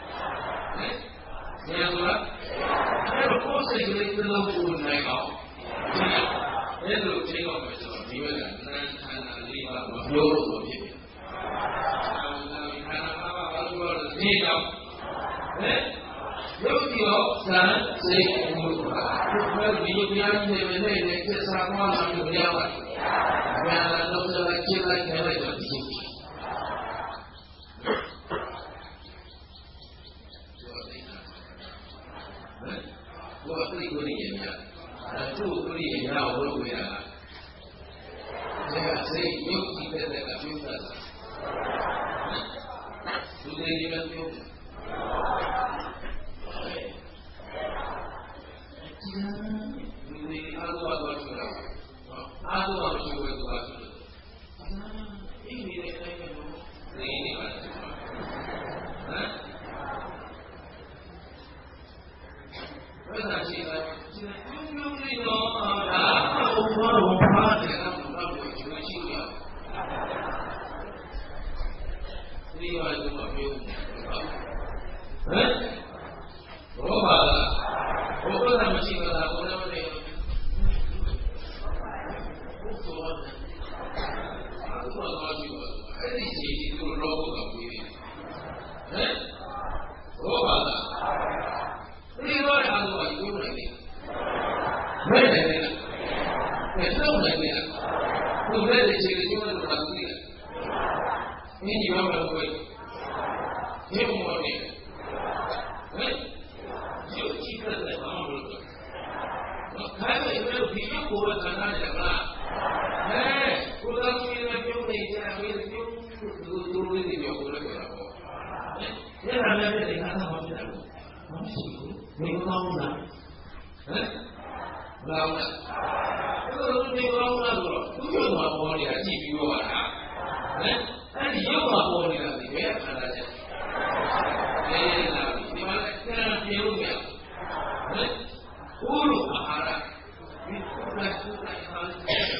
yang orang, kalau kau segala itu lalu naik kau, jadi itu ciri kau macam ni kan? Karena lima puluh lebih. Karena apa? Kalau ni kau, eh? Yo sana saya mula. Kalau dia biar dia mana dia sama macam dia apa? Kalau doktor lagi lagi mana jadi. Buat beli kuning ya. Itu kuning yang orang beli. Saya saya yo kita dekat juga. Sudah dia tu. Ini aku aku sudah. Aku aku sudah itu aku. တော့သွားကြည့်ပါအဲ့ဒီစီဒီကိုလောဘကပြီးတယ်ဟမ်ဘောပါလားဒီလိုရအောင်လို့ပြောနေတယ်ဘယ်နဲ့လဲဘယ်တော့လဲဘုရားရဲ့ခြေကိုပြောလို့တာသိတယ်မင်းရောမလို့ဘယ်လိုမောနေဟမ်ဒီကြည့်တဲ့ဘာမှမလုပ်ဘူးခိုင်းတယ်ဘယ်လိုဒီလိုကိုယ်ကနားတယ်မလားဟဲ့ကိုယ်တော်ကြီးလည်းပြုံးနေကြတယ်ပြုံးသူတို့လေးတွေပြောလို့ပြောတာပေါ့ဟဲ့ဒါလည်းတဲ့ခါတော့မဖြစ်ဘူးမရှိဘူးဘယ်ကောင်းလားဟမ်ဘာလဲသူတို့ဒီကောင်းလားဆိုတော့သူ့ရုပ်မှာပေါ်နေတာကြည့်ပြီးတော့ပါလားဟမ်အဲ့ဒီရုပ်မှာပေါ်နေတာဒီပဲခန္ဓာချက်လေလာဒီမှာကံပြုံးရဟမ်ဥရုအာဟာရဒီကုသကုသအာဟာရ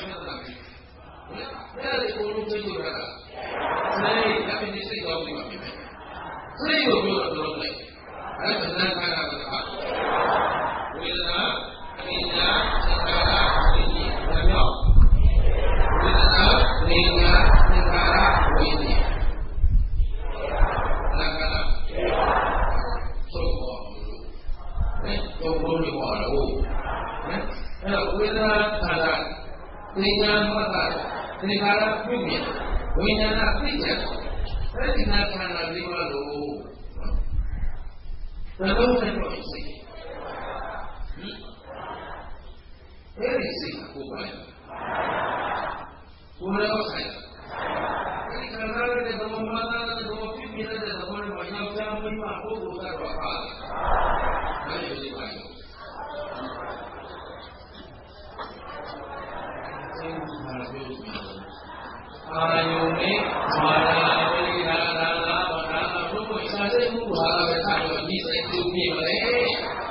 အဲ့ဒါကိုလို့ပြောရတာစိတ်ကပ်နေစိတ်ကောင်းနေပါမယ်စိတ်ကိုပြောတော့လိုက်အဲ့ဒါနာခါတာကဝေဒနာအနိညာသင်္ခါရဝိညာဉ်ဒါမျိုးဝေဒနာအနိညာသင်္ခါရဝိညာဉ်နာခါတာသို့ပေါ်လို့အဲ့တော့ဘုန်းကြီးဟောတော့အဲ့တော့ဝေဒနာခါတာသင်္ခါရမှတ်တာသင်္ခါရပြုမြင်ဝိညာဏသိချက်အဲ့ဒီနာခန္ဓာလေးပါလို့ဘယ်လိုလဲတော့စိတ်အဲ့ဒီစိတ်ကိုပါလဲကိုယ်ရောဆိုင်အဲ့ဒီခန္ဓာလေးကဘုံမာတာတဲ့ဘုံပြုမြင်တဲ့ဘုံမှာရောက်ချမ်းပြီးမှပုဂ္ဂိုလ်ကတော့ပါအဲ့ဒီလေးပါလို့အာယုန်နဲ့မာယာဝိရာဒါလာဘာသာဘုရားစာစိတ်မှုဟာပဲထားလို့ဒီစိတ်ကိုမြင်မလဲဟမ်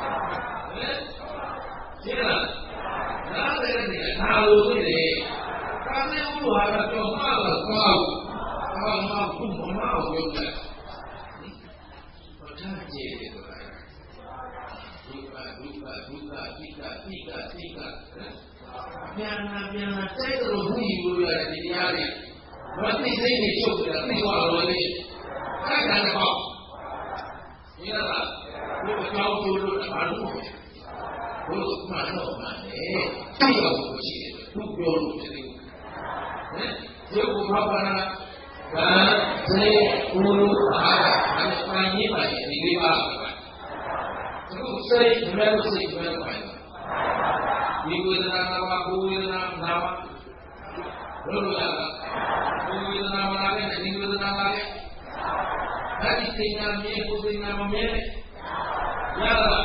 ဒီလားနားလည်းနေဒါလိုဖြစ်တယ်စာစိတ်မှုဟာတော့မှားတော့ကောင်းဘာမှမဟုတ်ဘူးမဟုတ်ဘူးလေဘာသာကြည့်တယ်ဆိုတာဒုက္ခဒုက္ခဒုက္ခတိကတိကတိကပြန်လာပြန်လာတိုက်လို့ဘူးယူလို့ရတယ်ဒီတရားတွေဘာသိစိတ်နဲ့ချုပ်ကြတာသိသွားလို့လေအဲ့ဒါတော့ဒီလားဒီအကြောင်းကျိုးလို့ဘာလို့ဘုလို့မှန်တော့မှန်တယ်သိရဖို့ရှိတယ်သူပြောလို့ဖြစ်တယ်ဟမ်ဒီဘုရားဘာနာဘာစေဘုလို့အားအဲ့ဒါပိုင်းရေးပါရင်ဒီလေးပါသူစိတ်ဘယ်လိုစိတ်ဘယ်လိုပိုင်းဒီဝေဒနာကကိုဝေဒနာနာမဘုလို့ရတာကိုဝေဒနာမလာတဲ့ဒီဝေဒနာလာတဲ့ဒါဒီစိတ်နာမြေကိုစိတ်နာမမြေရတာ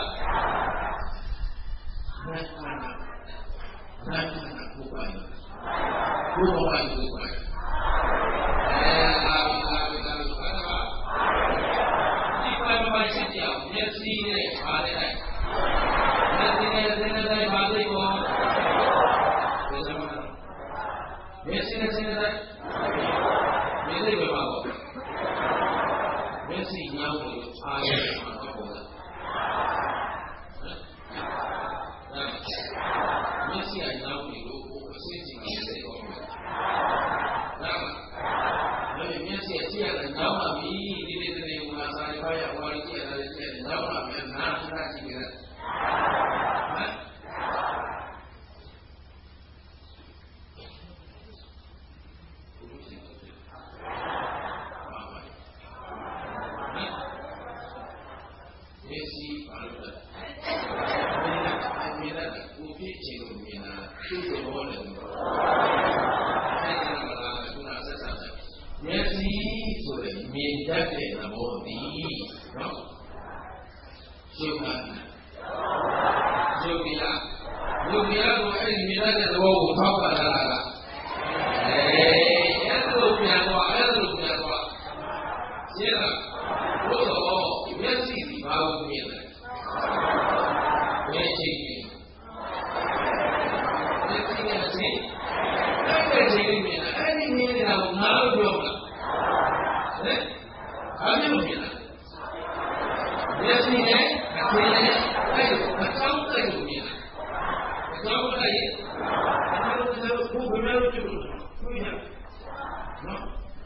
နာခန္ဓာနာခန္ဓာကိုပိုင်ကိုပိုင်ကိုပိုင်အဲလာလာလာလာပါဒီပိုင်ပိုင်ရှိတယ်မျက်စိနဲ့ပါတဲ့မျက်စိနဲ့စိတ်နဲ့ပါတဲ့ကိုမျက်စိနဲ့စိတ်နဲ့မျက်စိပဲပါတော့မျက်စိညောင်းလို့အားရမှာတော့ပေါ့လားမျက်စိအညောင်းလို့အစစ်စီမျက်စိတော့မှာဒါလည်းမျက်စိကြည့်ရတဲ့ညောင်းပါပြီဒီနေ့တနေ့ကစာရပါရဟောရကြည့်ရတယ်ကြည့်တယ်ညောင်းပါမယ်နားနားကြည့်ရတယ်ဟမ်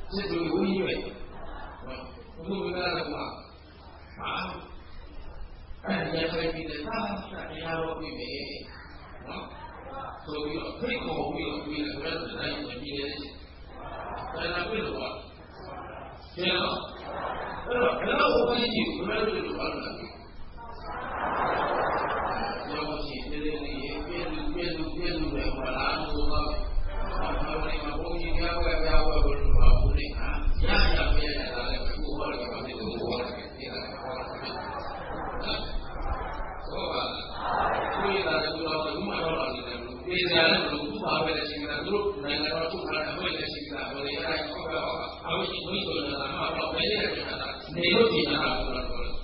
这属于无音乐。我们没干什么啊？哎，你要开辟的，那你要会没啊？所以说，最好会了，会了，不要只在有的毕业的，但是他会了吧？对吗？对吧？然后我跟你不要这个完了。要不是这个你变路变路变路的话，哪能做到？啊，我们嘛，我们要要要我们嘛，不能啊，呀呀，别呀，那个不好的话，这个不好的，这个不好的，啊，说吧，所以大家知道，我们说了，这个人不把这个心态，如那个做出来的，为了心态，我们要来搞搞好，啊，我们我们说的，咱们说别的人呢，哪个地方啊，不能说了，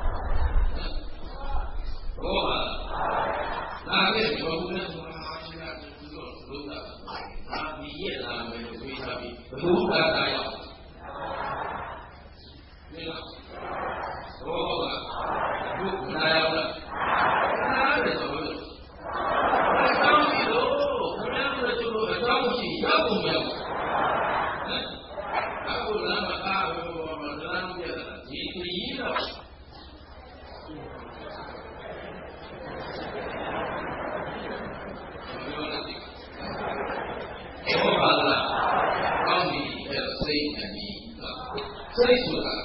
说吧。那为什么不能说啊？现在是只有十个，啊，毕业了没有归下去，不敢打药，对吧？说吧，不打药了，那是怎么的？那当时喽，可能是就说当时要不没有，嗯，还不那么大，不不不，那么的，你第一了。说白了，当你要谁的你啊，谁说的？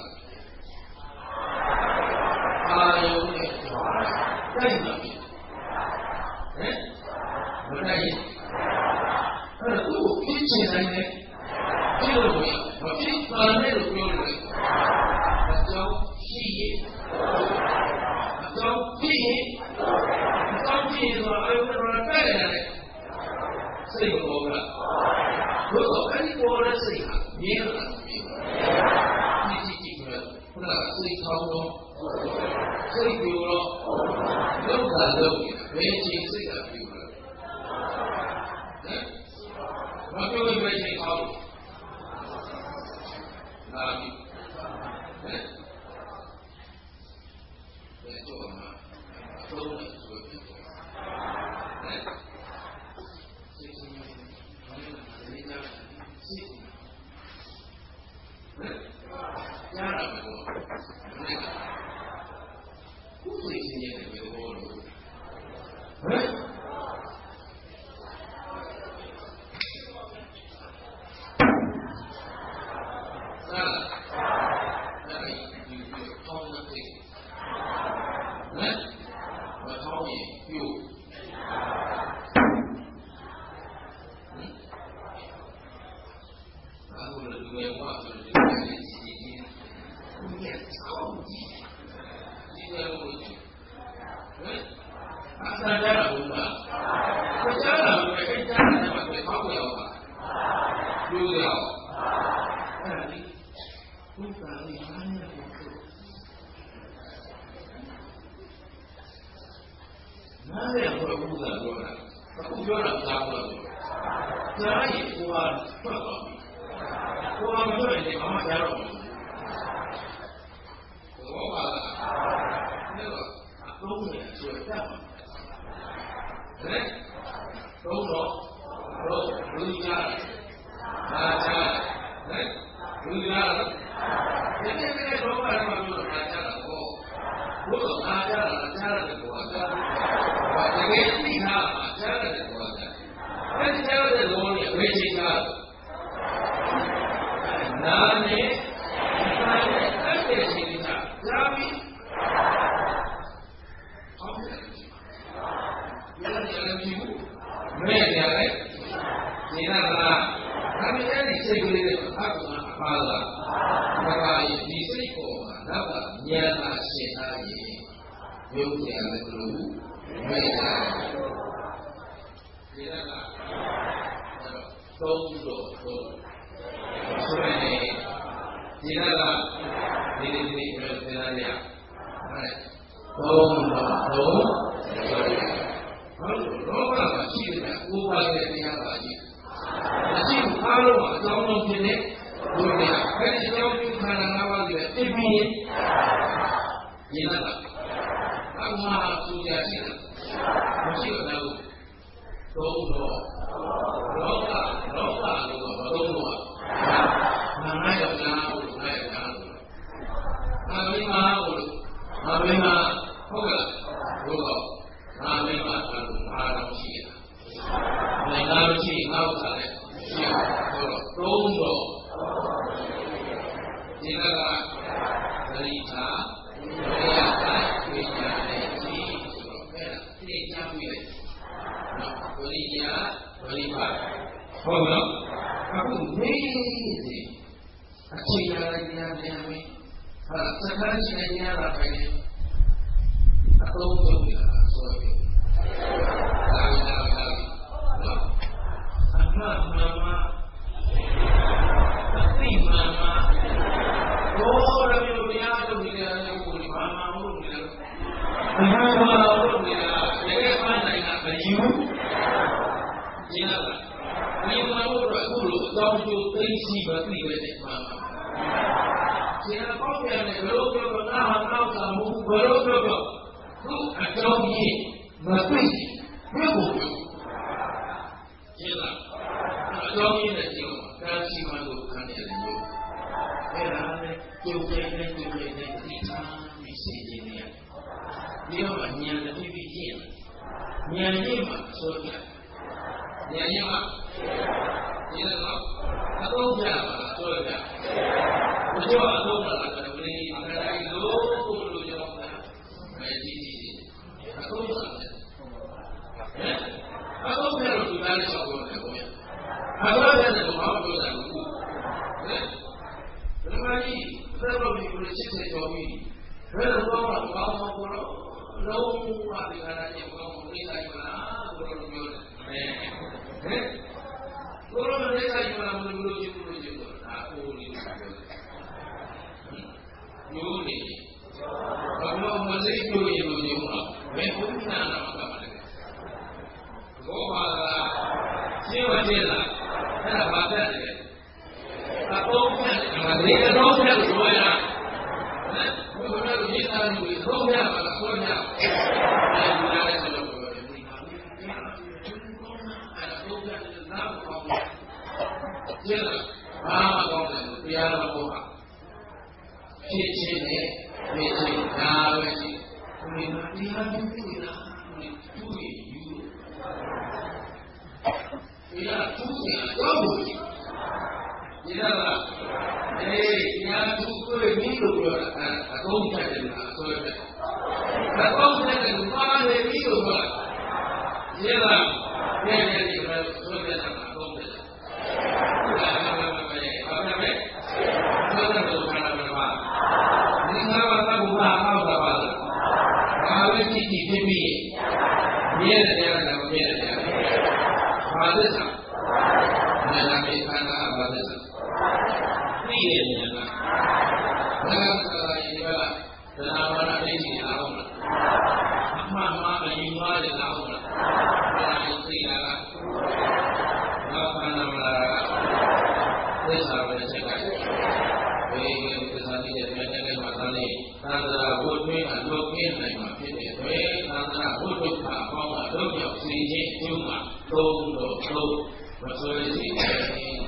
他有点在哪里？哎，我在意。那如果拼起来呢？这个不一样，我拼出来那个不用了，那叫屁，那叫屁，叫屁是吧？哎呦，那边带来的。这个我们，如果跟我的这一行没有那什么，你自己觉得，那自己操作，自己丢了，有感受的，没经这个丢了，嗯，我丢了没经操作，那你，嗯，在做什么？都能做得到，嗯。家长们说，那个不是今年的回头路，嗯，那那个有有超的这个，嗯，我超也有，嗯，然后呢，这个话就是这个。也超级，今天我去，嗯，他参加了不是？他家长们跟家长们对他不要吧，对不对？哎，你不敢你看那个，那两个不敢说的，他不说了，他不说，家里不怕不好，不怕说你妈妈家了。我把那个东西就这样，哎，都说都回家了，啊家了，哎，回家了，人家这个说话的话就是他家了哦，如果他家了，家了的多的，我这个地他嘛家了的多的，那家了的多也没谁家了，那你那你那得心里想。家里，好不了，原来讲的屁股，没有讲的，你那个啊，他们家里这个的，他不能发了，那个你这个嘛，那个年那现在也有这样的路，没有的，你那个，那个都说都，所以你那个。你你你没有在哪里啊？哎，都都都，好，老板嘛，记得五百个这样垃圾，那记住他了嘛，交通平台，对不对啊？而且交通看了哪把这个这批，你那个，那嘛出家去了，我记得那个，都说，老大老大那个我都说，那သုံးတော့ဒီကကသတိထားဝိရကဝိညာဉ်နဲ့ကြီးဆိုတော့အဲ့ဒါသိချပြီးလိုက်နော်ဝိရဝိပါဟုတ်နော်အခုနေစီအချိန်ရတဲ့ဉာဏ်ပြန်ပြီဟာစကားရှိတဲ့ဉာဏ်လာပဲအသုံးသုံးနေတာဆိုရပြီလာလာလာနော်အမှန်မှန်မှအသိမှန်မှဘောရမျိုးတရားထုတ်နေတဲ့ကိုယ်ဘာမှမလုပ်နေလို့ဘာမှမလုပ်နေတာတကယ်မှန်နိုင်တာမယူကျင်းလာဒီမှာတော့အခုလိုအကြောင်းကျိုးသိသိမသိပဲနဲ့မှန်ပါကျင်းလာပေါ့ပြန်တယ်ဘလို့ပြောတော့နားဟာတော့သာမဟုတ်ဘလို့ပြောတော့သူ့အကြောင်းကြီးမသိဘယ်ကိုပြောကျင်းလာအကြောင်းကြီးနဲ့ကျင်းတာရှိမှလို့ခံရတယ်လို့အဲ့ဒါနဲ့ကျုပ်ကျဲနဲ့ကျုပ်ကျဲနဲ့သိထားပြီးစေခြင်းနဲ့ဒီတော့ဉာဏ်နဲ့ပြည့်ပြည့်ကျင့်ဉာဏ်ရင်းမှာဆိုကြဉာဏ်ရင်းမှာဒီတော့အတော့ကြပါဆိုကြဘုရားအတော့လာတယ်ဘယ်နည်းအကြိုင်လို့ကိုလိုကြောင်းတာအဲဒီဒီအတော့လာတယ်ဟဲ့အတော့ကြလို့ဒီကားလေးဆောက်လို့တယ်ဘုရားအတော့ကြတယ်ဘာမှပြောတာမဟုတ်ဘူးဟဲ့ဘယ်မှာကြီးသက်တော်ကြီးကိုစစ်စစ်တော်ပြီးဘယ်လိုတော့မကောင်းဘူးကိုတော့လုံးဝဒီကားလေးကိုကောင်းပြီးလိုက်ပါလားကိုတော့ပြောတယ်ဟဲ့ဟဲ့ကိုလိုလည်းဆိုင်မှာမလို့လို့ချင်းလို့ချင်းတော့ဒါအိုးလေးပြောတယ်ညိုးနေဘာလို့မစိတ်ပြောရင်လို့ညိုးတော့ဘယ်ဘုရားနာမှာပါလဲဘောပါလားရှင်းပါသေးလားအဲ့ဒါဘာသက်လဲအတော့ဖြတ်တယ်ဒီတော့ဖြတ်လို့ပြောရတာဟမ်ဘုရားတို့ရေးသားလို့တော့ဖြတ်ပါလားဆိုရတာအဲဒီလားဆိုတော့ပြောတယ်ဒီမှာအဲ့ဒါတော့ဖြတ်တယ်နားပေါ့ကျင်းလာဘာမှကောင်းတယ်လို့တရားတော်ဟောတာဖြစ်ချင်းနဲ့ဖြစ်ချင်းဒါပဲရှိဒီမှာတရားပြုနေတာဒီသူ့ရဲ့ယူတရားသူ့ရဲ့တော့ဘူးဒီတော့အေးတရားသူ့ကိုမိလို့ပြောတာအကောင်းချက်တယ်လားဆိုရတယ်အကောင်းချက်တယ်ဘာလဲမိလို့ပြောတာဒီလားတဲ့တဲ့ဒီလိုဆိုရတာအကောင်းချက်ဖြစ်ပြီးမြဲတယ်တရားလည်းမမြဲတယ်တရားဘာသစ္စာနာနာမေခန္ဓာဘာသစ္စာသိတယ်ဉာဏ်ကဘာသာရေးကသနာဝရဒိဋ္ဌိအားလုံးလားအမှန်မှန်အယူမှားတယ်လားဟုတ်လားဒါကိုသိတာကဘာခန္ဓာမလားသစ္စာပဲစကားဘယ်လိုသစ္စာသိတဲ့မြတ်တဲ့မှာသာလေသာသနာဘုတွင်းအလုပ်ကျင်းနိုင်မှာဖြစ်တဲ့အတွက်သာသနာဘုဒ္ဓဘာအပေါင်းအလုပ်ကြောင့်စီခြင်းကျုံးမှာသုံးလို့သုံးမဆိုရစီ